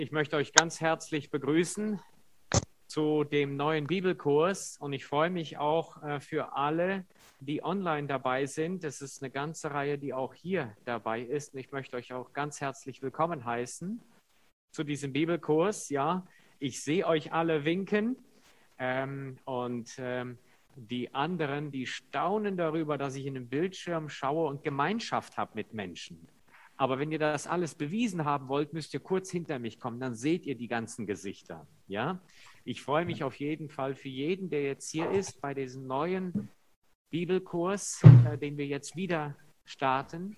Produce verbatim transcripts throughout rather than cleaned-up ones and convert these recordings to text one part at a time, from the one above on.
Ich möchte euch ganz herzlich begrüßen zu dem neuen Bibelkurs und ich freue mich auch äh, für alle, die online dabei sind. Es ist eine ganze Reihe, die auch hier dabei ist und ich möchte euch auch ganz herzlich willkommen heißen zu diesem Bibelkurs. Ja, ich sehe euch alle winken ähm, und ähm, die anderen, die staunen darüber, dass ich in den Bildschirm schaue und Gemeinschaft habe mit Menschen. Aber wenn ihr das alles bewiesen haben wollt, müsst ihr kurz hinter mich kommen, dann seht ihr die ganzen Gesichter. Ja? Ich freue mich auf jeden Fall für jeden, der jetzt hier ist, bei diesem neuen Bibelkurs, äh, den wir jetzt wieder starten.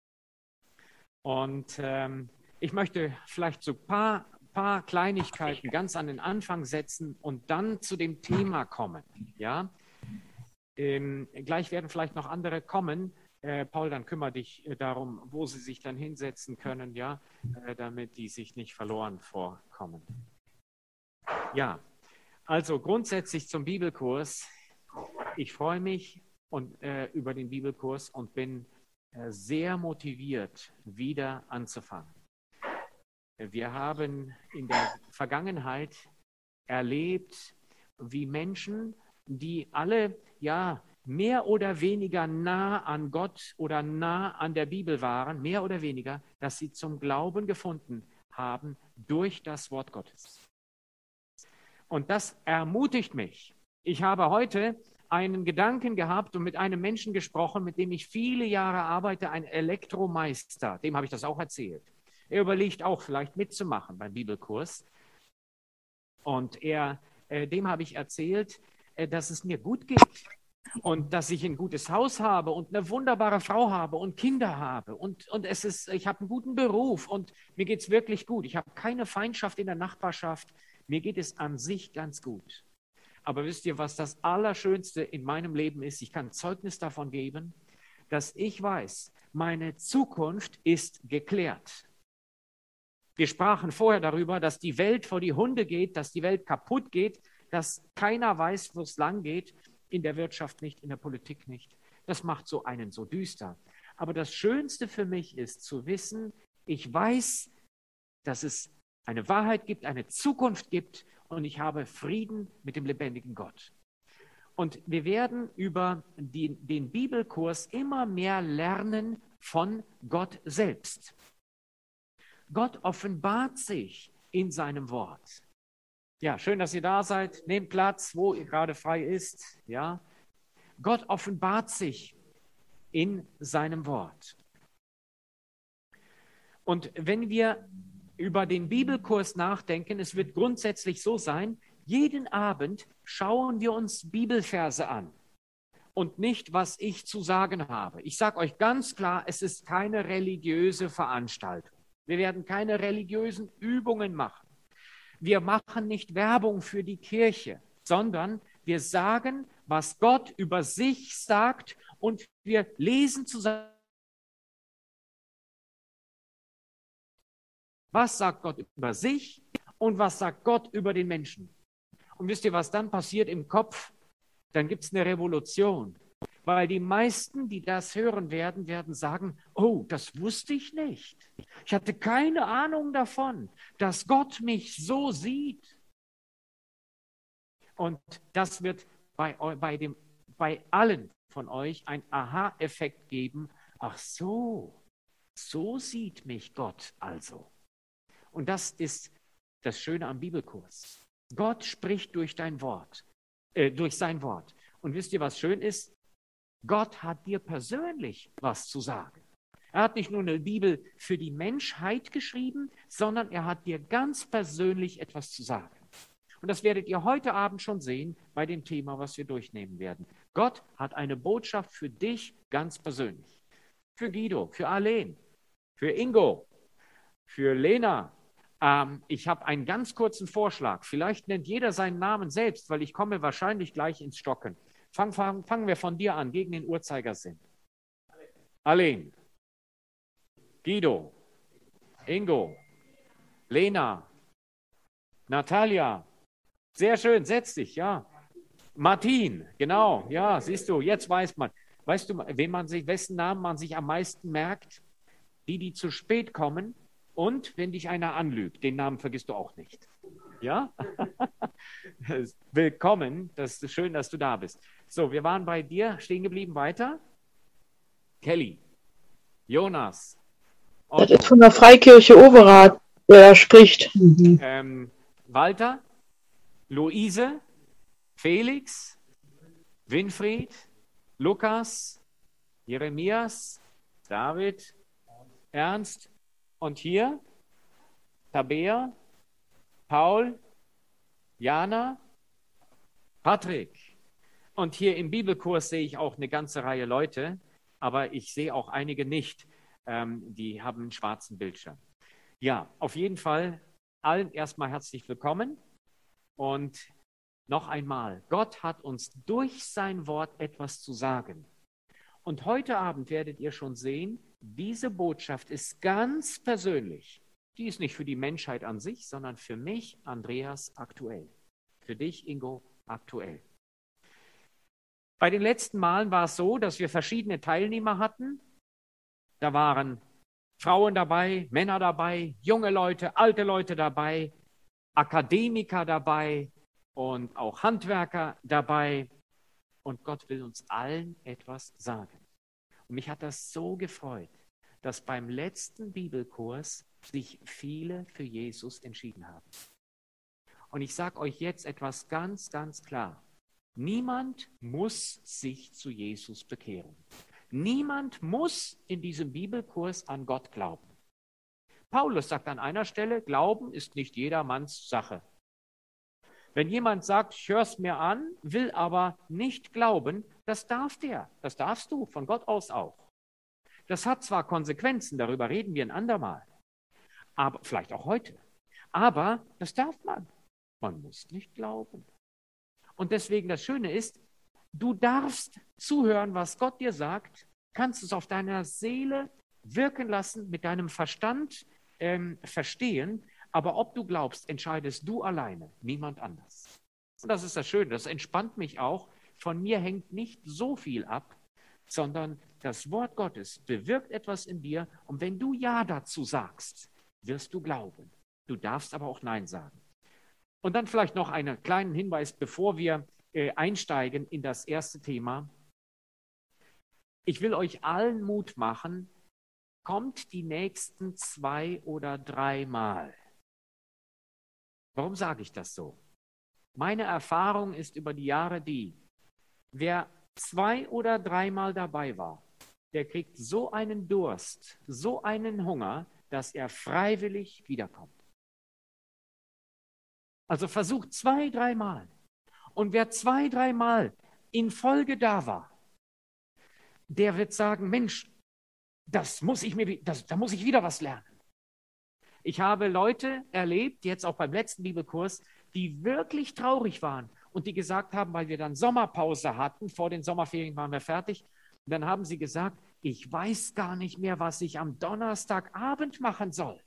Und ähm, ich möchte vielleicht so ein paar, paar Kleinigkeiten ganz an den Anfang setzen und dann zu dem Thema kommen. Ja? Ähm, gleich werden vielleicht noch andere kommen. Äh, Paul, dann kümmere dich äh, darum, wo sie sich dann hinsetzen können, ja, äh, damit die sich nicht verloren vorkommen. Ja, also grundsätzlich zum Bibelkurs. Ich freue mich und, äh, über den Bibelkurs und bin äh, sehr motiviert, wieder anzufangen. Wir haben in der Vergangenheit erlebt, wie Menschen, die alle, ja, mehr oder weniger nah an Gott oder nah an der Bibel waren, mehr oder weniger, dass sie zum Glauben gefunden haben durch das Wort Gottes. Und das ermutigt mich. Ich habe heute einen Gedanken gehabt und mit einem Menschen gesprochen, mit dem ich viele Jahre arbeite, ein Elektromeister, dem habe ich das auch erzählt. Er überlegt auch vielleicht mitzumachen beim Bibelkurs. Und er, äh, dem habe ich erzählt, äh, dass es mir gut geht. Und dass ich ein gutes Haus habe und eine wunderbare Frau habe und Kinder habe. Und, und es ist, ich habe einen guten Beruf und mir geht es wirklich gut. Ich habe keine Feindschaft in der Nachbarschaft. Mir geht es an sich ganz gut. Aber wisst ihr, was das Allerschönste in meinem Leben ist? Ich kann Zeugnis davon geben, dass ich weiß, meine Zukunft ist geklärt. Wir sprachen vorher darüber, dass die Welt vor die Hunde geht, dass die Welt kaputt geht, dass keiner weiß, wo es lang geht. In der Wirtschaft nicht, in der Politik nicht. Das macht so einen so düster. Aber das Schönste für mich ist zu wissen, ich weiß, dass es eine Wahrheit gibt, eine Zukunft gibt und ich habe Frieden mit dem lebendigen Gott. Und wir werden über die, den Bibelkurs immer mehr lernen von Gott selbst. Gott offenbart sich in seinem Wort. Ja, schön, dass ihr da seid. Nehmt Platz, wo ihr gerade frei ist. Ja, Gott offenbart sich in seinem Wort. Und wenn wir über den Bibelkurs nachdenken, es wird grundsätzlich so sein, jeden Abend schauen wir uns Bibelverse an und nicht, was ich zu sagen habe. Ich sage euch ganz klar, es ist keine religiöse Veranstaltung. Wir werden keine religiösen Übungen machen. Wir machen nicht Werbung für die Kirche, sondern wir sagen, was Gott über sich sagt und wir lesen zusammen. Was sagt Gott über sich und was sagt Gott über den Menschen? Und wisst ihr, was dann passiert im Kopf? Dann gibt es eine Revolution, weil die meisten, die das hören werden, werden sagen, oh, das wusste ich nicht. Ich hatte keine Ahnung davon, dass Gott mich so sieht. Und das wird bei, bei, dem, bei allen von euch ein Aha-Effekt geben. Ach so, so sieht mich Gott also. Und das ist das Schöne am Bibelkurs. Gott spricht durch dein Wort, äh, durch sein Wort. Und wisst ihr, was schön ist? Gott hat dir persönlich was zu sagen. Er hat nicht nur eine Bibel für die Menschheit geschrieben, sondern er hat dir ganz persönlich etwas zu sagen. Und das werdet ihr heute Abend schon sehen bei dem Thema, was wir durchnehmen werden. Gott hat eine Botschaft für dich ganz persönlich. Für Guido, für Arlene, für Ingo, für Lena. Ähm, ich habe einen ganz kurzen Vorschlag. Vielleicht nennt jeder seinen Namen selbst, weil ich komme wahrscheinlich gleich ins Stocken. Fang, fang, fangen wir von dir an, gegen den Uhrzeigersinn. Arlene, Guido, Ingo, Lena, Natalia. Sehr schön, setz dich, ja. Martin, genau, ja, siehst du, jetzt weiß man. Weißt du, wen man sich, wessen Namen man sich am meisten merkt? Die, die zu spät kommen Und wenn dich einer anlügt, den Namen vergisst du auch nicht. Ja? Willkommen, das ist schön, dass du da bist. So, wir waren bei dir stehen geblieben, weiter. Kelly, Jonas, Das ist von der Freikirche Overath, der da spricht. Mhm. Ähm, Walter, Luise, Felix, Winfried, Lukas, Jeremias, David, Ernst und hier Tabea, Paul, Jana, Patrick. Und hier im Bibelkurs sehe ich auch eine ganze Reihe Leute, aber ich sehe auch einige nicht. Ähm, die haben einen schwarzen Bildschirm. Ja, auf jeden Fall allen erstmal herzlich willkommen. Und noch einmal, Gott hat uns durch sein Wort etwas zu sagen. Und heute Abend werdet ihr schon sehen, diese Botschaft ist ganz persönlich. Die ist nicht für die Menschheit an sich, sondern für mich, Andreas, aktuell. Für dich, Ingo, aktuell. Bei den letzten Malen war es so, dass wir verschiedene Teilnehmer hatten. Da waren Frauen dabei, Männer dabei, junge Leute, alte Leute dabei, Akademiker dabei und auch Handwerker dabei. Und Gott will uns allen etwas sagen. Und mich hat das so gefreut, dass beim letzten Bibelkurs sich viele für Jesus entschieden haben. Und ich sage euch jetzt etwas ganz, ganz klar. Niemand muss sich zu Jesus bekehren. Niemand muss in diesem Bibelkurs an Gott glauben. Paulus sagt an einer Stelle, Glauben ist nicht jedermanns Sache. Wenn jemand sagt, ich höre es mir an, will aber nicht glauben, das darf der. Das darfst du von Gott aus auch. Das hat zwar Konsequenzen, darüber reden wir ein andermal. Aber vielleicht auch heute. Aber das darf man. Man muss nicht glauben. Und deswegen das Schöne ist, du darfst zuhören, was Gott dir sagt, kannst es auf deiner Seele wirken lassen, mit deinem Verstand ähm, verstehen, aber ob du glaubst, entscheidest du alleine, niemand anders. Und das ist das Schöne, das entspannt mich auch. Von mir hängt nicht so viel ab, sondern das Wort Gottes bewirkt etwas in dir und wenn du Ja dazu sagst, wirst du glauben. Du darfst aber auch Nein sagen. Und dann vielleicht noch einen kleinen Hinweis, bevor wir äh, einsteigen in das erste Thema. Ich will euch allen Mut machen, kommt die nächsten zwei oder drei Mal. Warum sage ich das so? Meine Erfahrung ist über die Jahre die, wer zwei oder dreimal dabei war, der kriegt so einen Durst, so einen Hunger, dass er freiwillig wiederkommt. Also versucht zwei, dreimal. Und wer zwei, dreimal in Folge da war, der wird sagen, Mensch, das muss ich mir, das, da muss ich wieder was lernen. Ich habe Leute erlebt, jetzt auch beim letzten Bibelkurs, die wirklich traurig waren und die gesagt haben, weil wir dann Sommerpause hatten, vor den Sommerferien waren wir fertig, und dann haben sie gesagt, ich weiß gar nicht mehr, was ich am Donnerstagabend machen soll.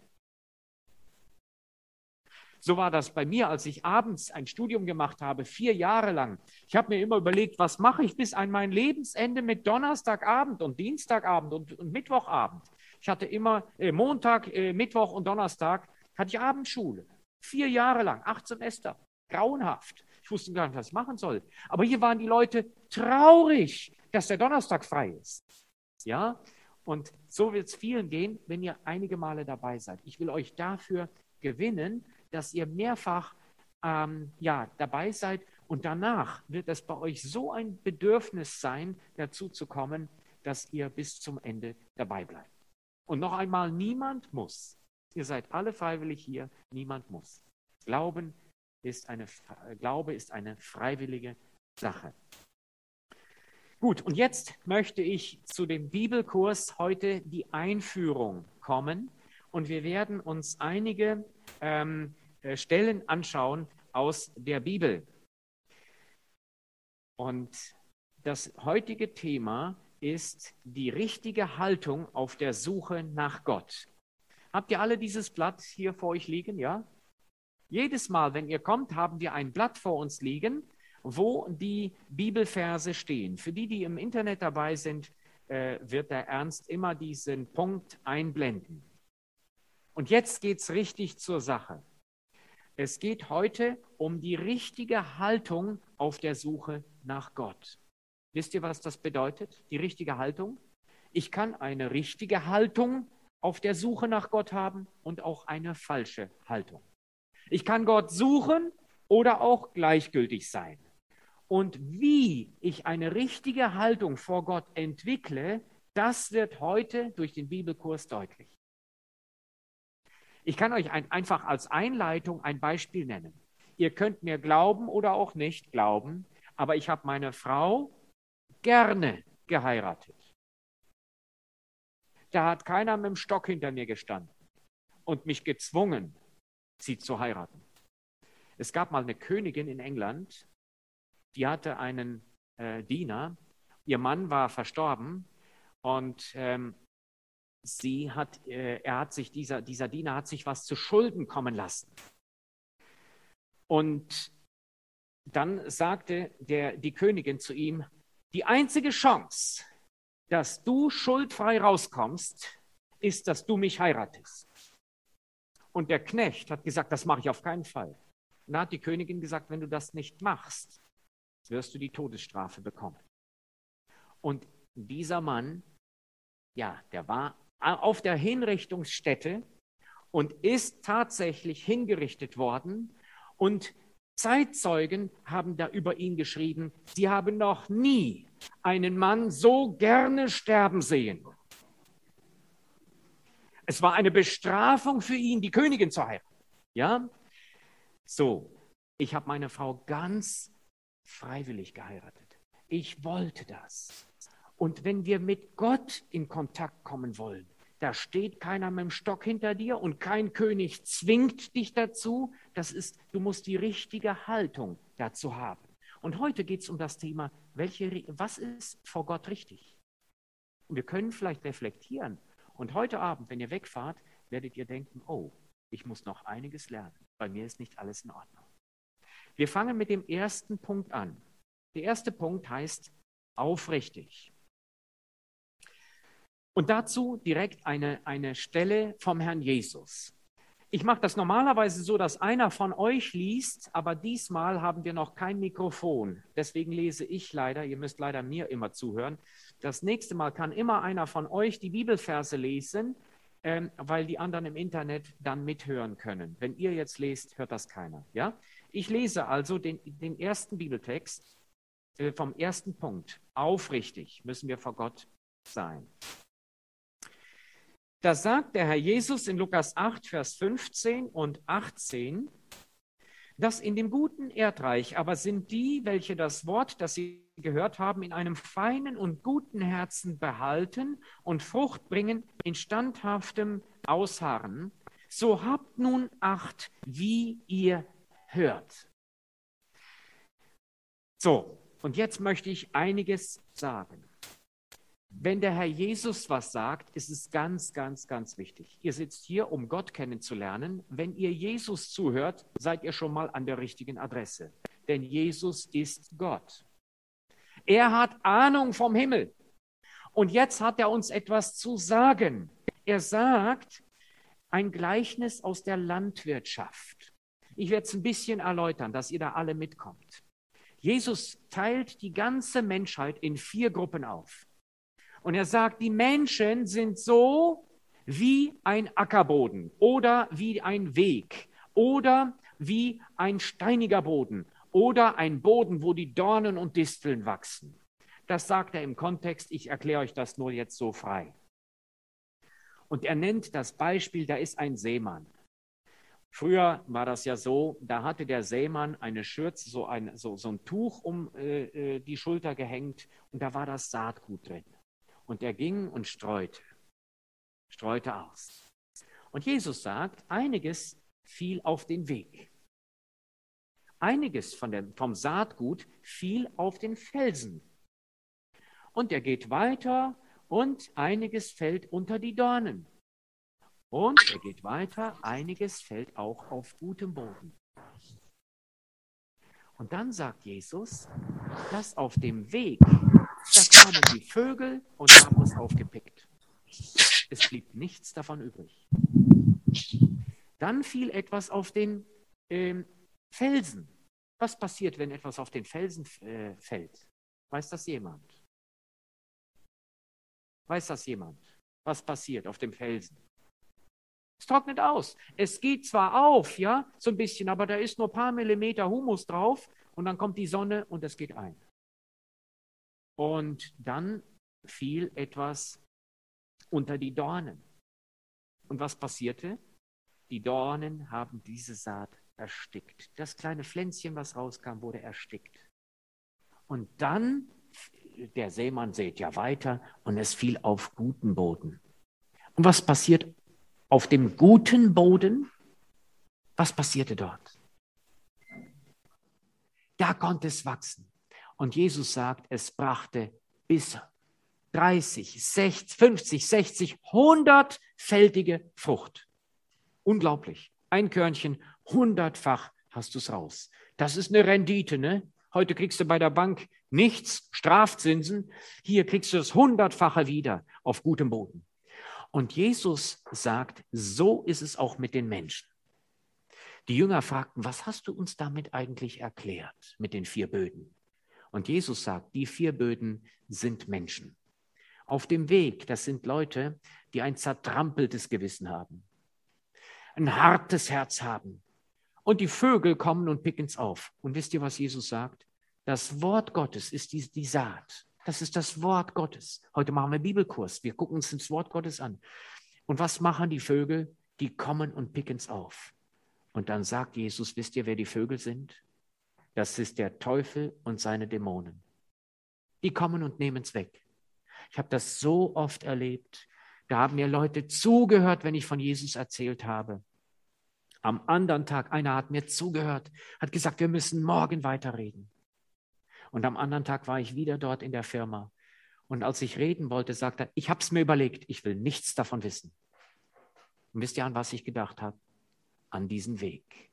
So war das bei mir, als ich abends ein Studium gemacht habe, vier Jahre lang. Ich habe mir immer überlegt, was mache ich bis an mein Lebensende mit Donnerstagabend und Dienstagabend und, und Mittwochabend. Ich hatte immer äh, Montag, äh, Mittwoch und Donnerstag hatte ich Abendschule. Vier Jahre lang, acht Semester. Grauenhaft. Ich wusste gar nicht, was ich machen soll. Aber hier waren die Leute traurig, dass der Donnerstag frei ist. Ja? Und so wird es vielen gehen, wenn ihr einige Male dabei seid. Ich will euch dafür gewinnen, dass ihr mehrfach ähm, ja, dabei seid und danach wird es bei euch so ein Bedürfnis sein, dazu zu kommen, dass ihr bis zum Ende dabei bleibt. Und noch einmal, niemand muss. Ihr seid alle freiwillig hier, niemand muss. Glauben ist eine, Glaube ist eine freiwillige Sache. Gut, und jetzt möchte ich zu dem Bibelkurs heute die Einführung kommen und wir werden uns einige ähm, Stellen anschauen aus der Bibel. Und das heutige Thema ist die richtige Haltung auf der Suche nach Gott. Habt ihr alle dieses Blatt hier vor euch liegen? Ja? Jedes Mal, wenn ihr kommt, haben wir ein Blatt vor uns liegen, wo die Bibelverse stehen. Für die, die im Internet dabei sind, äh, wird der Ernst immer diesen Punkt einblenden. Und jetzt geht es richtig zur Sache. Es geht heute um die richtige Haltung auf der Suche nach Gott. Wisst ihr, was das bedeutet, die richtige Haltung? Ich kann eine richtige Haltung auf der Suche nach Gott haben und auch eine falsche Haltung. Ich kann Gott suchen oder auch gleichgültig sein. Und wie ich eine richtige Haltung vor Gott entwickle, das wird heute durch den Bibelkurs deutlich. Ich kann euch ein, einfach als Einleitung ein Beispiel nennen. Ihr könnt mir glauben oder auch nicht glauben, aber ich habe meine Frau gerne geheiratet. Da hat keiner mit dem Stock hinter mir gestanden und mich gezwungen, sie zu heiraten. Es gab mal eine Königin in England, die hatte einen äh, Diener. Ihr Mann war verstorben und ähm, sie hat, äh, er hat sich, dieser, dieser Diener hat sich was zu Schulden kommen lassen. Und dann sagte der, die Königin zu ihm, die einzige Chance, dass du schuldfrei rauskommst, ist, dass du mich heiratest. Und der Knecht hat gesagt, das mache ich auf keinen Fall. Und da hat die Königin gesagt, wenn du das nicht machst, wirst du die Todesstrafe bekommen. Und dieser Mann, ja, der war auf der Hinrichtungsstätte und ist tatsächlich hingerichtet worden. Und Zeitzeugen haben da über ihn geschrieben, sie haben noch nie einen Mann so gerne sterben sehen. Es war eine Bestrafung für ihn, die Königin zu heiraten. Ja? So, ich habe meine Frau ganz freiwillig geheiratet. Ich wollte das. Und wenn wir mit Gott in Kontakt kommen wollen, da steht keiner mit dem Stock hinter dir und kein König zwingt dich dazu. Das ist, du musst die richtige Haltung dazu haben. Und heute geht es um das Thema, welche, was ist vor Gott richtig? Und wir können vielleicht reflektieren. Und heute Abend, wenn ihr wegfahrt, werdet ihr denken, oh, ich muss noch einiges lernen. Bei mir ist nicht alles in Ordnung. Wir fangen mit dem ersten Punkt an. Der erste Punkt heißt aufrichtig. Und dazu direkt eine, eine Stelle vom Herrn Jesus. Ich mache das normalerweise so, dass einer von euch liest, aber diesmal haben wir noch kein Mikrofon. Deswegen lese ich leider, ihr müsst leider mir immer zuhören. Das nächste Mal kann immer einer von euch die Bibelverse lesen, ähm, weil die anderen im Internet dann mithören können. Wenn ihr jetzt lest, hört das keiner. Ja? Ich lese also den, den ersten Bibeltext äh, vom ersten Punkt. Aufrichtig müssen wir vor Gott sein. Da sagt der Herr Jesus in Lukas acht, Vers fünfzehn und achtzehn, dass in dem guten Erdreich aber sind die, welche das Wort, das sie gehört haben, in einem feinen und guten Herzen behalten und Frucht bringen in standhaftem Ausharren. So habt nun Acht, wie ihr hört. So, und jetzt möchte ich einiges sagen. Wenn der Herr Jesus was sagt, ist es ganz, ganz, ganz wichtig. Ihr sitzt hier, um Gott kennenzulernen. Wenn ihr Jesus zuhört, seid ihr schon mal an der richtigen Adresse. Denn Jesus ist Gott. Er hat Ahnung vom Himmel. Und jetzt hat er uns etwas zu sagen. Er sagt ein Gleichnis aus der Landwirtschaft. Ich werde es ein bisschen erläutern, dass ihr da alle mitkommt. Jesus teilt die ganze Menschheit in vier Gruppen auf. Und er sagt, die Menschen sind so wie ein Ackerboden oder wie ein Weg oder wie ein steiniger Boden oder ein Boden, wo die Dornen und Disteln wachsen. Das sagt er im Kontext, ich erkläre euch das nur jetzt so frei. Und er nennt das Beispiel, da ist ein Sämann. Früher war das ja so, da hatte der Sämann eine Schürze, so ein, so, so ein Tuch um äh, die Schulter gehängt und da war das Saatgut drin. Und er ging und streute, streute aus. Und Jesus sagt, einiges fiel auf den Weg. Einiges von dem, vom Saatgut fiel auf den Felsen. Und er geht weiter und einiges fällt unter die Dornen. Und er geht weiter, einiges fällt auch auf gutem Boden. Und dann sagt Jesus, dass auf dem Weg, da kamen die Vögel und haben es aufgepickt. Es blieb nichts davon übrig. Dann fiel etwas auf den ähm, Felsen. Was passiert, wenn etwas auf den Felsen äh, fällt? Weiß das jemand? Weiß das jemand? Was passiert auf dem Felsen? Es trocknet aus. Es geht zwar auf, ja, so ein bisschen, aber da ist nur ein paar Millimeter Humus drauf und dann kommt die Sonne und es geht ein. Und dann fiel etwas unter die Dornen. Und was passierte? Die Dornen haben diese Saat erstickt. Das kleine Pflänzchen, was rauskam, wurde erstickt. Und dann, der Sämann sät ja weiter und es fiel auf guten Boden. Und was passiert auf dem guten Boden? Was passierte dort? Da konnte es wachsen. Und Jesus sagt, es brachte bis dreißig, sechzig, fünfzig, sechzig, hundertfältige Frucht. Unglaublich. Ein Körnchen, hundertfach hast du es raus. Das ist eine Rendite, ne? Heute kriegst du bei der Bank nichts, Strafzinsen. Hier kriegst du das hundertfache wieder auf gutem Boden. Und Jesus sagt, so ist es auch mit den Menschen. Die Jünger fragten, was hast du uns damit eigentlich erklärt mit den vier Böden? Und Jesus sagt, die vier Böden sind Menschen. Auf dem Weg, das sind Leute, die ein zertrampeltes Gewissen haben, ein hartes Herz haben. Und die Vögel kommen und picken es auf. Und wisst ihr, was Jesus sagt? Das Wort Gottes ist die, die Saat. Das ist das Wort Gottes. Heute machen wir Bibelkurs. Wir gucken uns das Wort Gottes an. Und was machen die Vögel? Die kommen und picken es auf. Und dann sagt Jesus, wisst ihr, wer die Vögel sind? Das ist der Teufel und seine Dämonen. Die kommen und nehmen es weg. Ich habe das so oft erlebt. Da haben mir Leute zugehört, wenn ich von Jesus erzählt habe. Am anderen Tag, einer hat mir zugehört, hat gesagt, wir müssen morgen weiterreden. Und am anderen Tag war ich wieder dort in der Firma. Und als ich reden wollte, sagte er, ich habe es mir überlegt, ich will nichts davon wissen. Und wisst ihr, an was ich gedacht habe? An diesen Weg.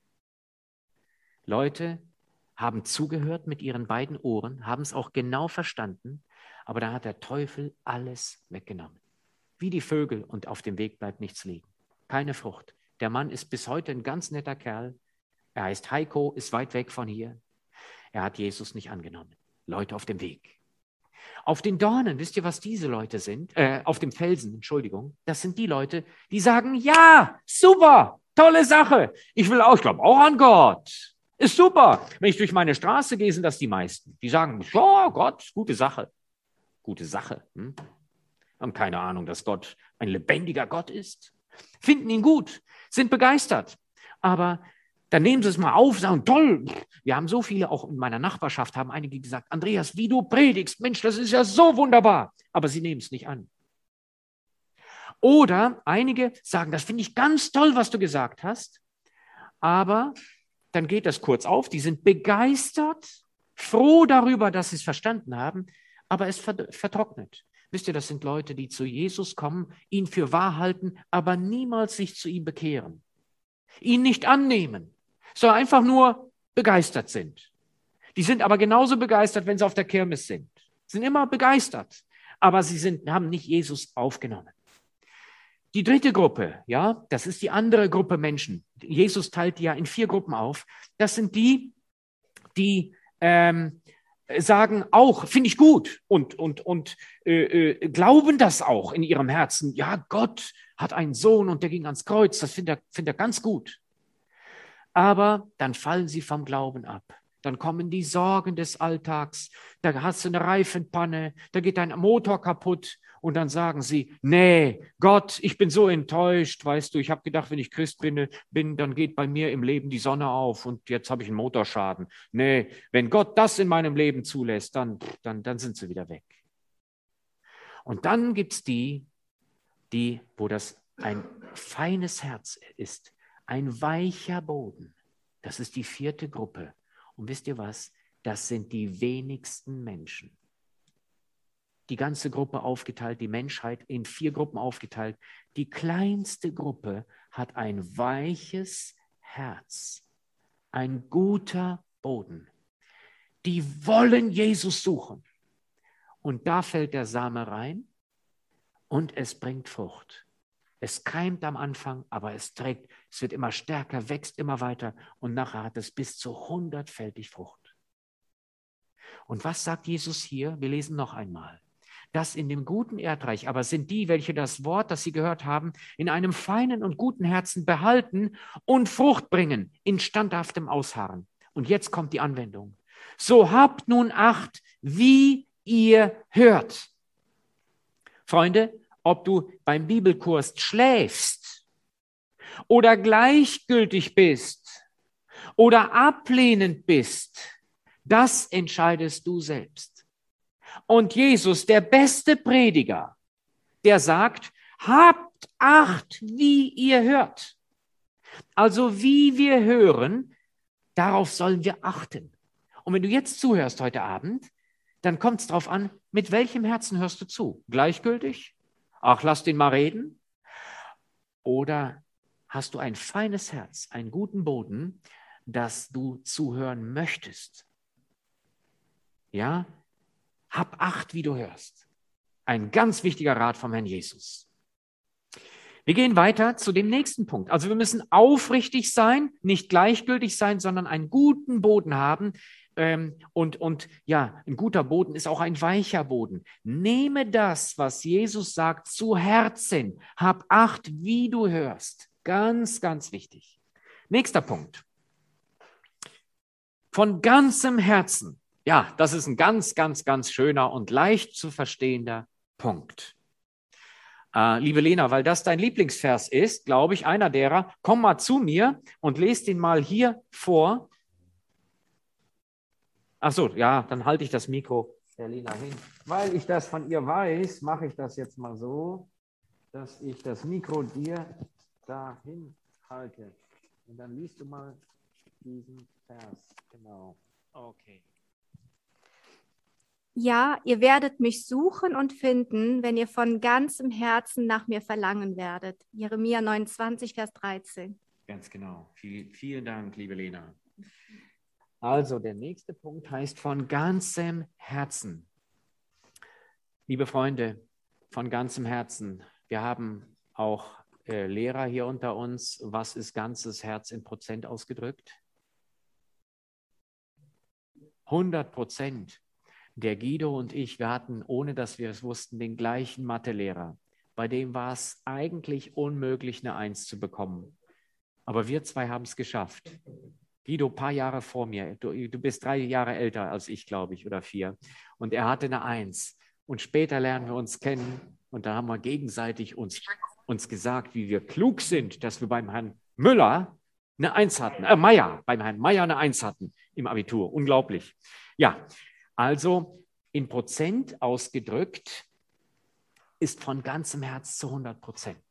Leute haben zugehört mit ihren beiden Ohren, haben es auch genau verstanden, aber da hat der Teufel alles weggenommen. Wie die Vögel und auf dem Weg bleibt nichts liegen. Keine Frucht. Der Mann ist bis heute ein ganz netter Kerl. Er heißt Heiko, ist weit weg von hier. Er hat Jesus nicht angenommen. Leute auf dem Weg. Auf den Dornen, wisst ihr, was diese Leute sind? Äh, auf dem Felsen, Entschuldigung. Das sind die Leute, die sagen, ja, super, tolle Sache. Ich will auch, ich glaube auch an Gott. Ist super. Wenn ich durch meine Straße gehe, sind das die meisten. Die sagen, ja, Gott, gute Sache. Gute Sache. Hm? Haben keine Ahnung, dass Gott ein lebendiger Gott ist. Finden ihn gut, sind begeistert. Aber dann nehmen sie es mal auf, sagen, toll. Wir haben so viele, auch in meiner Nachbarschaft haben einige gesagt, Andreas, wie du predigst, Mensch, das ist ja so wunderbar. Aber sie nehmen es nicht an. Oder einige sagen, das finde ich ganz toll, was du gesagt hast. Aber dann geht das kurz auf, die sind begeistert, froh darüber, dass sie es verstanden haben, aber es vertrocknet. Wisst ihr, das sind Leute, die zu Jesus kommen, ihn für wahr halten, aber niemals sich zu ihm bekehren. Ihn nicht annehmen, sondern einfach nur begeistert sind. Die sind aber genauso begeistert, wenn sie auf der Kirmes sind. Sind immer begeistert, aber sie sind, haben nicht Jesus aufgenommen. Die dritte Gruppe, ja, das ist die andere Gruppe Menschen. Jesus teilt die ja in vier Gruppen auf. Das sind die, die ähm, sagen auch, finde ich gut und, und, und äh, äh, glauben das auch in ihrem Herzen. Ja, Gott hat einen Sohn und der ging ans Kreuz, das findet er, findet er ganz gut. Aber dann fallen sie vom Glauben ab. Dann kommen die Sorgen des Alltags, da hast du eine Reifenpanne, da geht dein Motor kaputt und dann sagen sie, nee, Gott, ich bin so enttäuscht, weißt du, ich habe gedacht, wenn ich Christ bin, bin, dann geht bei mir im Leben die Sonne auf und jetzt habe ich einen Motorschaden. Nee, wenn Gott das in meinem Leben zulässt, dann, dann, dann sind sie wieder weg. Und dann gibt es die, die, wo das ein feines Herz ist, ein weicher Boden. Das ist die vierte Gruppe. Und wisst ihr was? Das sind die wenigsten Menschen. Die ganze Gruppe aufgeteilt, die Menschheit in vier Gruppen aufgeteilt. Die kleinste Gruppe hat ein weiches Herz, ein guter Boden. Die wollen Jesus suchen. Und da fällt der Same rein und es bringt Frucht. Es keimt am Anfang, aber es trägt, es wird immer stärker, wächst immer weiter und nachher hat es bis zu hundertfältig Frucht. Und was sagt Jesus hier? Wir lesen noch einmal. Das in dem guten Erdreich aber sind die, welche das Wort, das sie gehört haben, in einem feinen und guten Herzen behalten und Frucht bringen, in standhaftem Ausharren. Und jetzt kommt die Anwendung. So habt nun Acht, wie ihr hört. Freunde, ob du beim Bibelkurs schläfst oder gleichgültig bist oder ablehnend bist, das entscheidest du selbst. Und Jesus, der beste Prediger, der sagt, habt Acht, wie ihr hört. Also wie wir hören, darauf sollen wir achten. Und wenn du jetzt zuhörst heute Abend, dann kommt es darauf an, mit welchem Herzen hörst du zu? Gleichgültig? Ach, lass den mal reden. Oder hast du ein feines Herz, einen guten Boden, dass du zuhören möchtest? Ja? Hab Acht, wie du hörst. Ein ganz wichtiger Rat vom Herrn Jesus. Wir gehen weiter zu dem nächsten Punkt. Also wir müssen aufrichtig sein, nicht gleichgültig sein, sondern einen guten Boden haben. Und, und ja, ein guter Boden ist auch ein weicher Boden. Nehme das, was Jesus sagt, zu Herzen. Hab Acht, wie du hörst. Ganz, ganz wichtig. Nächster Punkt. Von ganzem Herzen. Ja, das ist ein ganz, ganz, ganz schöner und leicht zu verstehender Punkt. Äh, liebe Lena, weil das dein Lieblingsvers ist, glaube ich, einer derer, komm mal zu mir und lese den mal hier vor. Ach so, ja, dann halte ich das Mikro der Lena hin. Weil ich das von ihr weiß, mache ich das jetzt mal so, dass ich das Mikro dir dahin halte. Und dann liest du mal diesen Vers. Genau. Okay. Ja, ihr werdet mich suchen und finden, wenn ihr von ganzem Herzen nach mir verlangen werdet. Jeremia neunundzwanzig, Vers dreizehn. Ganz genau. Viel, vielen Dank, liebe Lena. Also, der nächste Punkt heißt von ganzem Herzen. Liebe Freunde, von ganzem Herzen. Wir haben auch äh, Lehrer hier unter uns. Was ist ganzes Herz in Prozent ausgedrückt? hundert Prozent. Der Guido und ich, wir hatten, ohne dass wir es wussten, den gleichen Mathelehrer. Bei dem war es eigentlich unmöglich, eine Eins zu bekommen. Aber wir zwei haben es geschafft. Guido, ein paar Jahre vor mir. Du, du bist drei Jahre älter als ich, glaube ich, oder vier. Und er hatte eine Eins. Und später lernen wir uns kennen. Und da haben wir gegenseitig uns, uns gesagt, wie wir klug sind, dass wir beim Herrn Müller eine Eins hatten. Äh, Meier, beim Herrn Meier eine Eins hatten im Abitur. Unglaublich. Ja. Also in Prozent ausgedrückt ist von ganzem Herz zu hundert Prozent.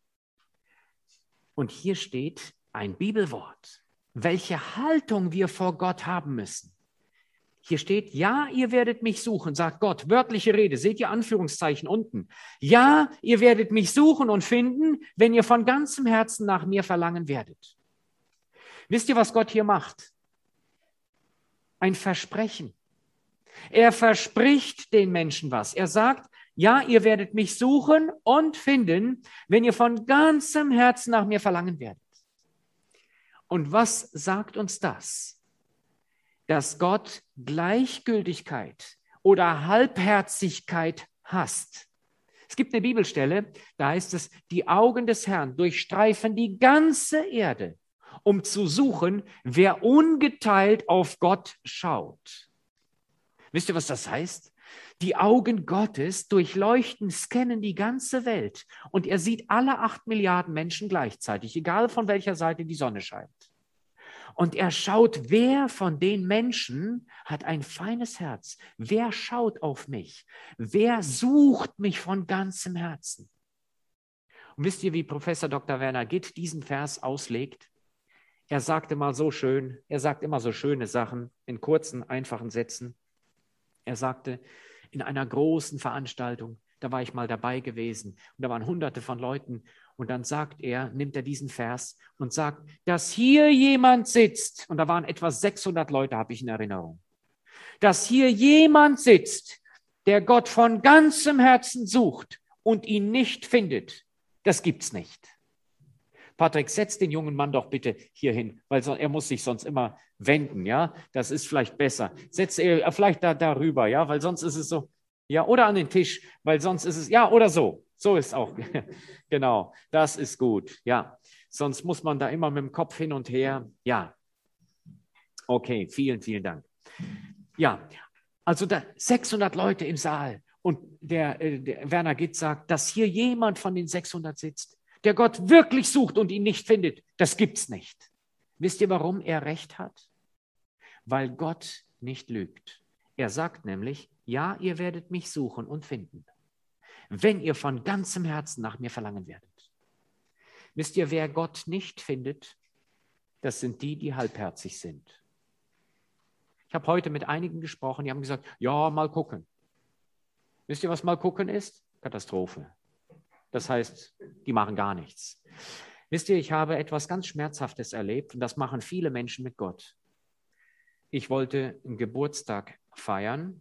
Und hier steht ein Bibelwort, welche Haltung wir vor Gott haben müssen. Hier steht, ja, ihr werdet mich suchen, sagt Gott, wörtliche Rede, seht ihr Anführungszeichen unten. Ja, ihr werdet mich suchen und finden, wenn ihr von ganzem Herzen nach mir verlangen werdet. Wisst ihr, was Gott hier macht? Ein Versprechen. Er verspricht den Menschen was. Er sagt, ja, ihr werdet mich suchen und finden, wenn ihr von ganzem Herzen nach mir verlangen werdet. Und was sagt uns das? Dass Gott Gleichgültigkeit oder Halbherzigkeit hasst. Es gibt eine Bibelstelle, da heißt es, die Augen des Herrn durchstreifen die ganze Erde, um zu suchen, wer ungeteilt auf Gott schaut. Wisst ihr, was das heißt? Die Augen Gottes durchleuchten, scannen die ganze Welt und er sieht alle acht Milliarden Menschen gleichzeitig, egal von welcher Seite die Sonne scheint. Und er schaut, wer von den Menschen hat ein feines Herz? Wer schaut auf mich? Wer sucht mich von ganzem Herzen? Und wisst ihr, wie Professor Doktor Werner Gitt diesen Vers auslegt? Er sagte mal so schön, er sagt immer so schöne Sachen in kurzen, einfachen Sätzen. Er sagte, in einer großen Veranstaltung, da war ich mal dabei gewesen und da waren hunderte von Leuten und dann sagt er, nimmt er diesen Vers und sagt, dass hier jemand sitzt und da waren etwa sechshundert Leute, habe ich in Erinnerung, dass hier jemand sitzt, der Gott von ganzem Herzen sucht und ihn nicht findet, Das gibt's nicht. Patrick, setz den jungen Mann doch bitte hier hin, weil so, er muss sich sonst immer wenden, ja? Das ist vielleicht besser. Setz er vielleicht da darüber, ja? Weil sonst ist es so, ja, oder an den Tisch, weil sonst ist es, ja, oder so. So ist auch, genau, das ist gut, ja. Sonst muss man da immer mit dem Kopf hin und her, ja. Okay, vielen, vielen Dank. Ja, also da sechshundert Leute im Saal und der, äh, der Werner Gitt sagt, dass hier jemand von den sechshundert sitzt, der Gott wirklich sucht und ihn nicht findet, das gibt's nicht. Wisst ihr, warum er recht hat? Weil Gott nicht lügt. Er sagt nämlich, ja, ihr werdet mich suchen und finden, wenn ihr von ganzem Herzen nach mir verlangen werdet. Wisst ihr, wer Gott nicht findet? Das sind die, die halbherzig sind. Ich habe heute mit einigen gesprochen, die haben gesagt, ja, mal gucken. Wisst ihr, was mal gucken ist? Katastrophe. Das heißt, die machen gar nichts. Wisst ihr, ich habe etwas ganz Schmerzhaftes erlebt und das machen viele Menschen mit Gott. Ich wollte einen Geburtstag feiern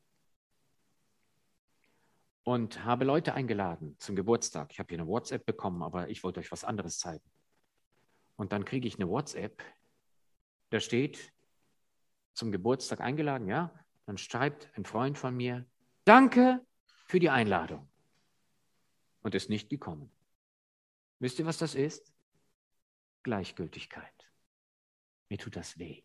und habe Leute eingeladen zum Geburtstag. Ich habe hier eine WhatsApp bekommen, aber ich wollte euch was anderes zeigen. Und dann kriege ich eine WhatsApp, da steht, zum Geburtstag eingeladen, ja? Dann schreibt ein Freund von mir, danke für die Einladung. Und ist nicht gekommen. Wisst ihr, was das ist? Gleichgültigkeit. Mir tut das weh.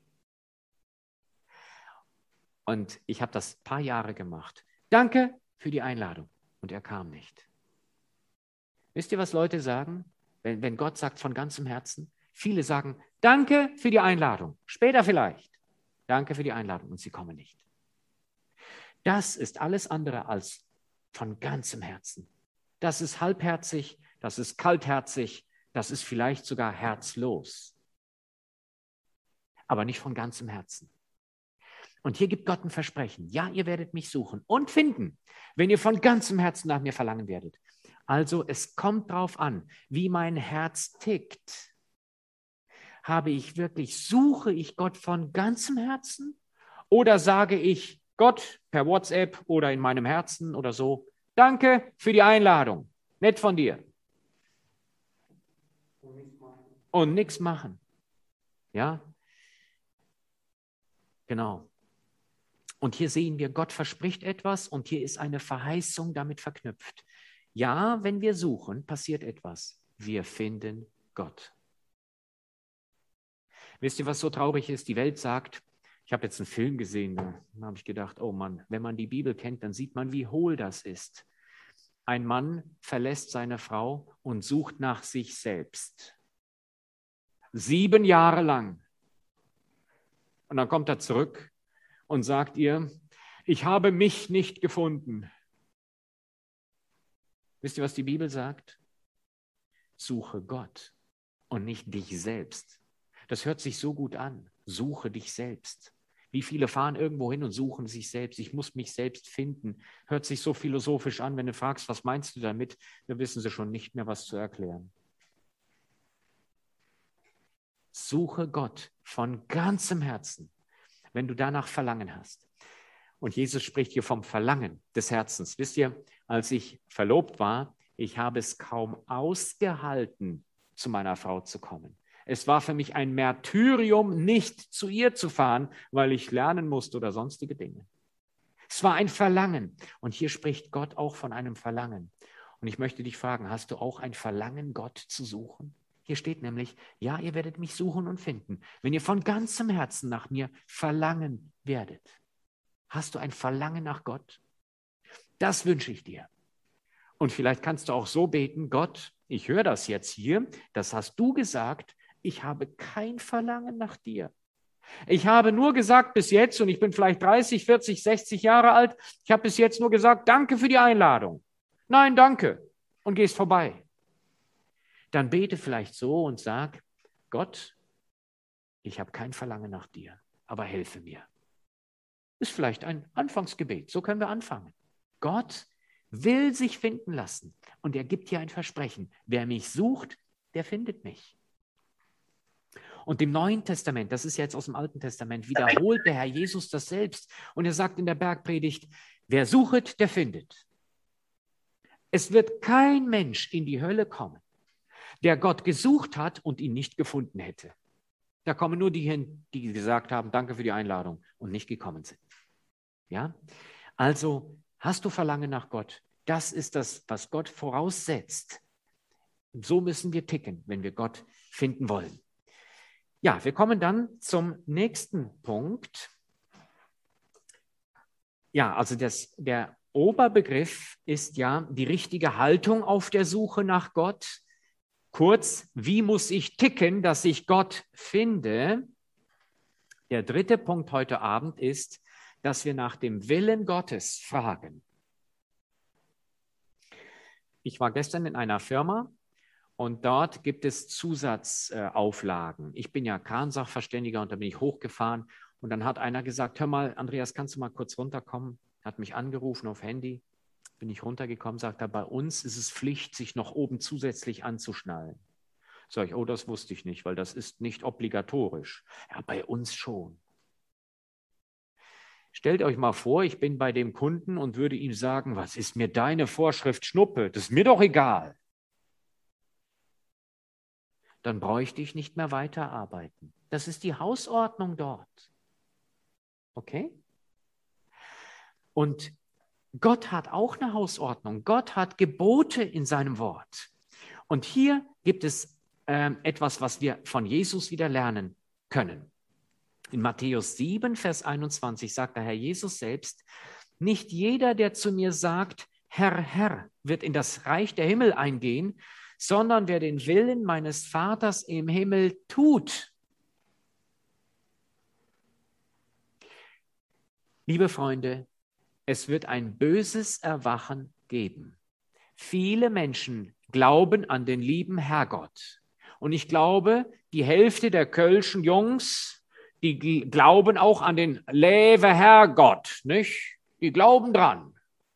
Und ich habe das ein paar Jahre gemacht. Danke für die Einladung. Und er kam nicht. Wisst ihr, was Leute sagen, wenn, wenn Gott sagt von ganzem Herzen? Viele sagen, danke für die Einladung. Später vielleicht. Danke für die Einladung. Und sie kommen nicht. Das ist alles andere als von ganzem Herzen. Das ist halbherzig, das ist kaltherzig, das ist vielleicht sogar herzlos. Aber nicht von ganzem Herzen. Und hier gibt Gott ein Versprechen. Ja, ihr werdet mich suchen und finden, wenn ihr von ganzem Herzen nach mir verlangen werdet. Also es kommt drauf an, wie mein Herz tickt. Habe ich wirklich, suche ich Gott von ganzem Herzen? Oder sage ich Gott per WhatsApp oder in meinem Herzen oder so, danke für die Einladung. Nett von dir. Und nichts machen. Ja? Genau. Und hier sehen wir, Gott verspricht etwas und hier ist eine Verheißung damit verknüpft. Ja, wenn wir suchen, passiert etwas. Wir finden Gott. Wisst ihr, was so traurig ist? Die Welt sagt, ich habe jetzt einen Film gesehen, da habe ich gedacht, oh Mann, wenn man die Bibel kennt, dann sieht man, wie hohl das ist. Ein Mann verlässt seine Frau und sucht nach sich selbst. Sieben Jahre lang. Und dann kommt er zurück und sagt ihr, ich habe mich nicht gefunden. Wisst ihr, was die Bibel sagt? Suche Gott und nicht dich selbst. Das hört sich so gut an. Suche dich selbst. Wie viele fahren irgendwo hin und suchen sich selbst. Ich muss mich selbst finden. Hört sich so philosophisch an, wenn du fragst, was meinst du damit? Dann wissen sie schon nicht mehr, was zu erklären. Suche Gott von ganzem Herzen, wenn du danach Verlangen hast. Und Jesus spricht hier vom Verlangen des Herzens. Wisst ihr, als ich verlobt war, ich habe es kaum ausgehalten, zu meiner Frau zu kommen. Es war für mich ein Märtyrium, nicht zu ihr zu fahren, weil ich lernen musste oder sonstige Dinge. Es war ein Verlangen. Und hier spricht Gott auch von einem Verlangen. Und ich möchte dich fragen, hast du auch ein Verlangen, Gott zu suchen? Hier steht nämlich, ja, ihr werdet mich suchen und finden, wenn ihr von ganzem Herzen nach mir verlangen werdet. Hast du ein Verlangen nach Gott? Das wünsche ich dir. Und vielleicht kannst du auch so beten, Gott, ich höre das jetzt hier, das hast du gesagt, ich habe kein Verlangen nach dir. Ich habe nur gesagt bis jetzt, und ich bin vielleicht dreißig, vierzig, sechzig Jahre alt, ich habe bis jetzt nur gesagt, danke für die Einladung. Nein, danke. Und gehst vorbei. Dann bete vielleicht so und sag, Gott, ich habe kein Verlangen nach dir, aber helfe mir. Ist vielleicht ein Anfangsgebet, so können wir anfangen. Gott will sich finden lassen und er gibt hier ein Versprechen. Wer mich sucht, der findet mich. Und im Neuen Testament, das ist jetzt aus dem Alten Testament, wiederholt der Herr Jesus das selbst. Und er sagt in der Bergpredigt, wer suchet, der findet. Es wird kein Mensch in die Hölle kommen, der Gott gesucht hat und ihn nicht gefunden hätte. Da kommen nur die hin, die gesagt haben, danke für die Einladung und nicht gekommen sind. Ja? Also hast du Verlangen nach Gott? Das ist das, was Gott voraussetzt. So müssen wir ticken, wenn wir Gott finden wollen. Ja, wir kommen dann zum nächsten Punkt. Ja, also das, der Oberbegriff ist ja die richtige Haltung auf der Suche nach Gott. Kurz, wie muss ich ticken, dass ich Gott finde? Der dritte Punkt heute Abend ist, dass wir nach dem Willen Gottes fragen. Ich war gestern in einer Firma und dort gibt es Zusatzauflagen. Ich bin ja Kahn-Sachverständiger und da bin ich hochgefahren und dann hat einer gesagt, hör mal, Andreas, kannst du mal kurz runterkommen? Hat mich angerufen auf Handy, bin ich runtergekommen, sagt er, bei uns ist es Pflicht, sich noch oben zusätzlich anzuschnallen. Sag ich, oh, das wusste ich nicht, weil das ist nicht obligatorisch. Ja, bei uns schon. Stellt euch mal vor, ich bin bei dem Kunden und würde ihm sagen, was ist mir deine Vorschrift Schnuppe? Das ist mir doch egal. Dann bräuchte ich nicht mehr weiterarbeiten. Das ist die Hausordnung dort. Okay? Und Gott hat auch eine Hausordnung. Gott hat Gebote in seinem Wort. Und hier gibt es äh, etwas, was wir von Jesus wieder lernen können. In Matthäus sieben, Vers einundzwanzig sagt der Herr Jesus selbst, nicht jeder, der zu mir sagt, Herr, Herr, wird in das Reich der Himmel eingehen, sondern wer den Willen meines Vaters im Himmel tut. Liebe Freunde, es wird ein böses Erwachen geben. Viele Menschen glauben an den lieben Herrgott. Und ich glaube, die Hälfte der kölschen Jungs, die glauben auch an den Läwe Herrgott, nicht? Die glauben dran.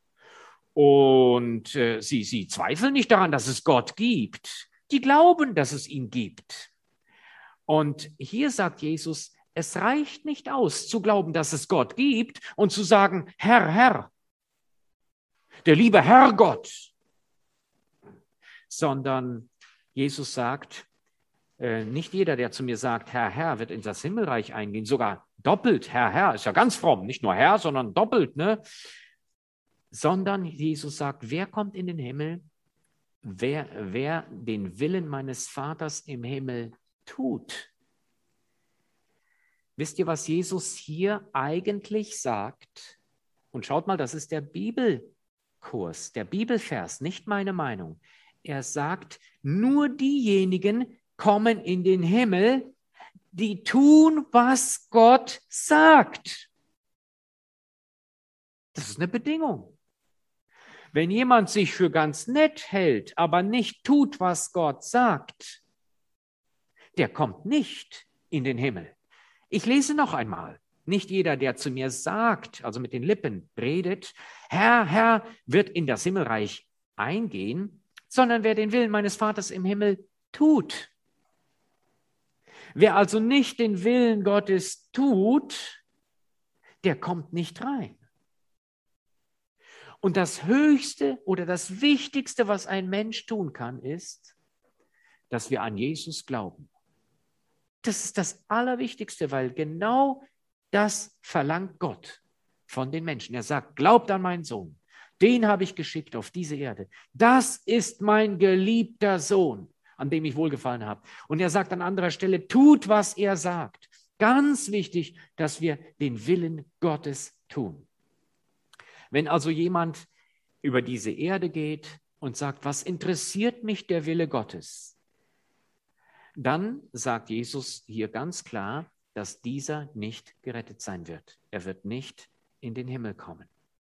Und äh, sie, sie zweifeln nicht daran, dass es Gott gibt. Die glauben, dass es ihn gibt. Und hier sagt Jesus, es reicht nicht aus, zu glauben, dass es Gott gibt und zu sagen, Herr, Herr, der liebe Herrgott. Sondern Jesus sagt, äh, nicht jeder, der zu mir sagt, Herr, Herr, wird in das Himmelreich eingehen, sogar doppelt, Herr, Herr, ist ja ganz fromm, nicht nur Herr, sondern doppelt, ne? Sondern Jesus sagt, wer kommt in den Himmel? Wer, wer den Willen meines Vaters im Himmel tut. Wisst ihr, was Jesus hier eigentlich sagt? Und schaut mal, das ist der Bibelkurs, der Bibelvers, nicht meine Meinung. Er sagt, nur diejenigen kommen in den Himmel, die tun, was Gott sagt. Das ist eine Bedingung. Wenn jemand sich für ganz nett hält, aber nicht tut, was Gott sagt, der kommt nicht in den Himmel. Ich lese noch einmal. Nicht jeder, der zu mir sagt, also mit den Lippen redet, Herr, Herr, wird in das Himmelreich eingehen, sondern wer den Willen meines Vaters im Himmel tut. Wer also nicht den Willen Gottes tut, der kommt nicht rein. Und das Höchste oder das Wichtigste, was ein Mensch tun kann, ist, dass wir an Jesus glauben. Das ist das Allerwichtigste, weil genau das verlangt Gott von den Menschen. Er sagt, glaubt an meinen Sohn. Den habe ich geschickt auf diese Erde. Das ist mein geliebter Sohn, an dem ich wohlgefallen habe. Und er sagt an anderer Stelle, tut, was er sagt. Ganz wichtig, dass wir den Willen Gottes tun. Wenn also jemand über diese Erde geht und sagt, was interessiert mich der Wille Gottes? Dann sagt Jesus hier ganz klar, dass dieser nicht gerettet sein wird. Er wird nicht in den Himmel kommen.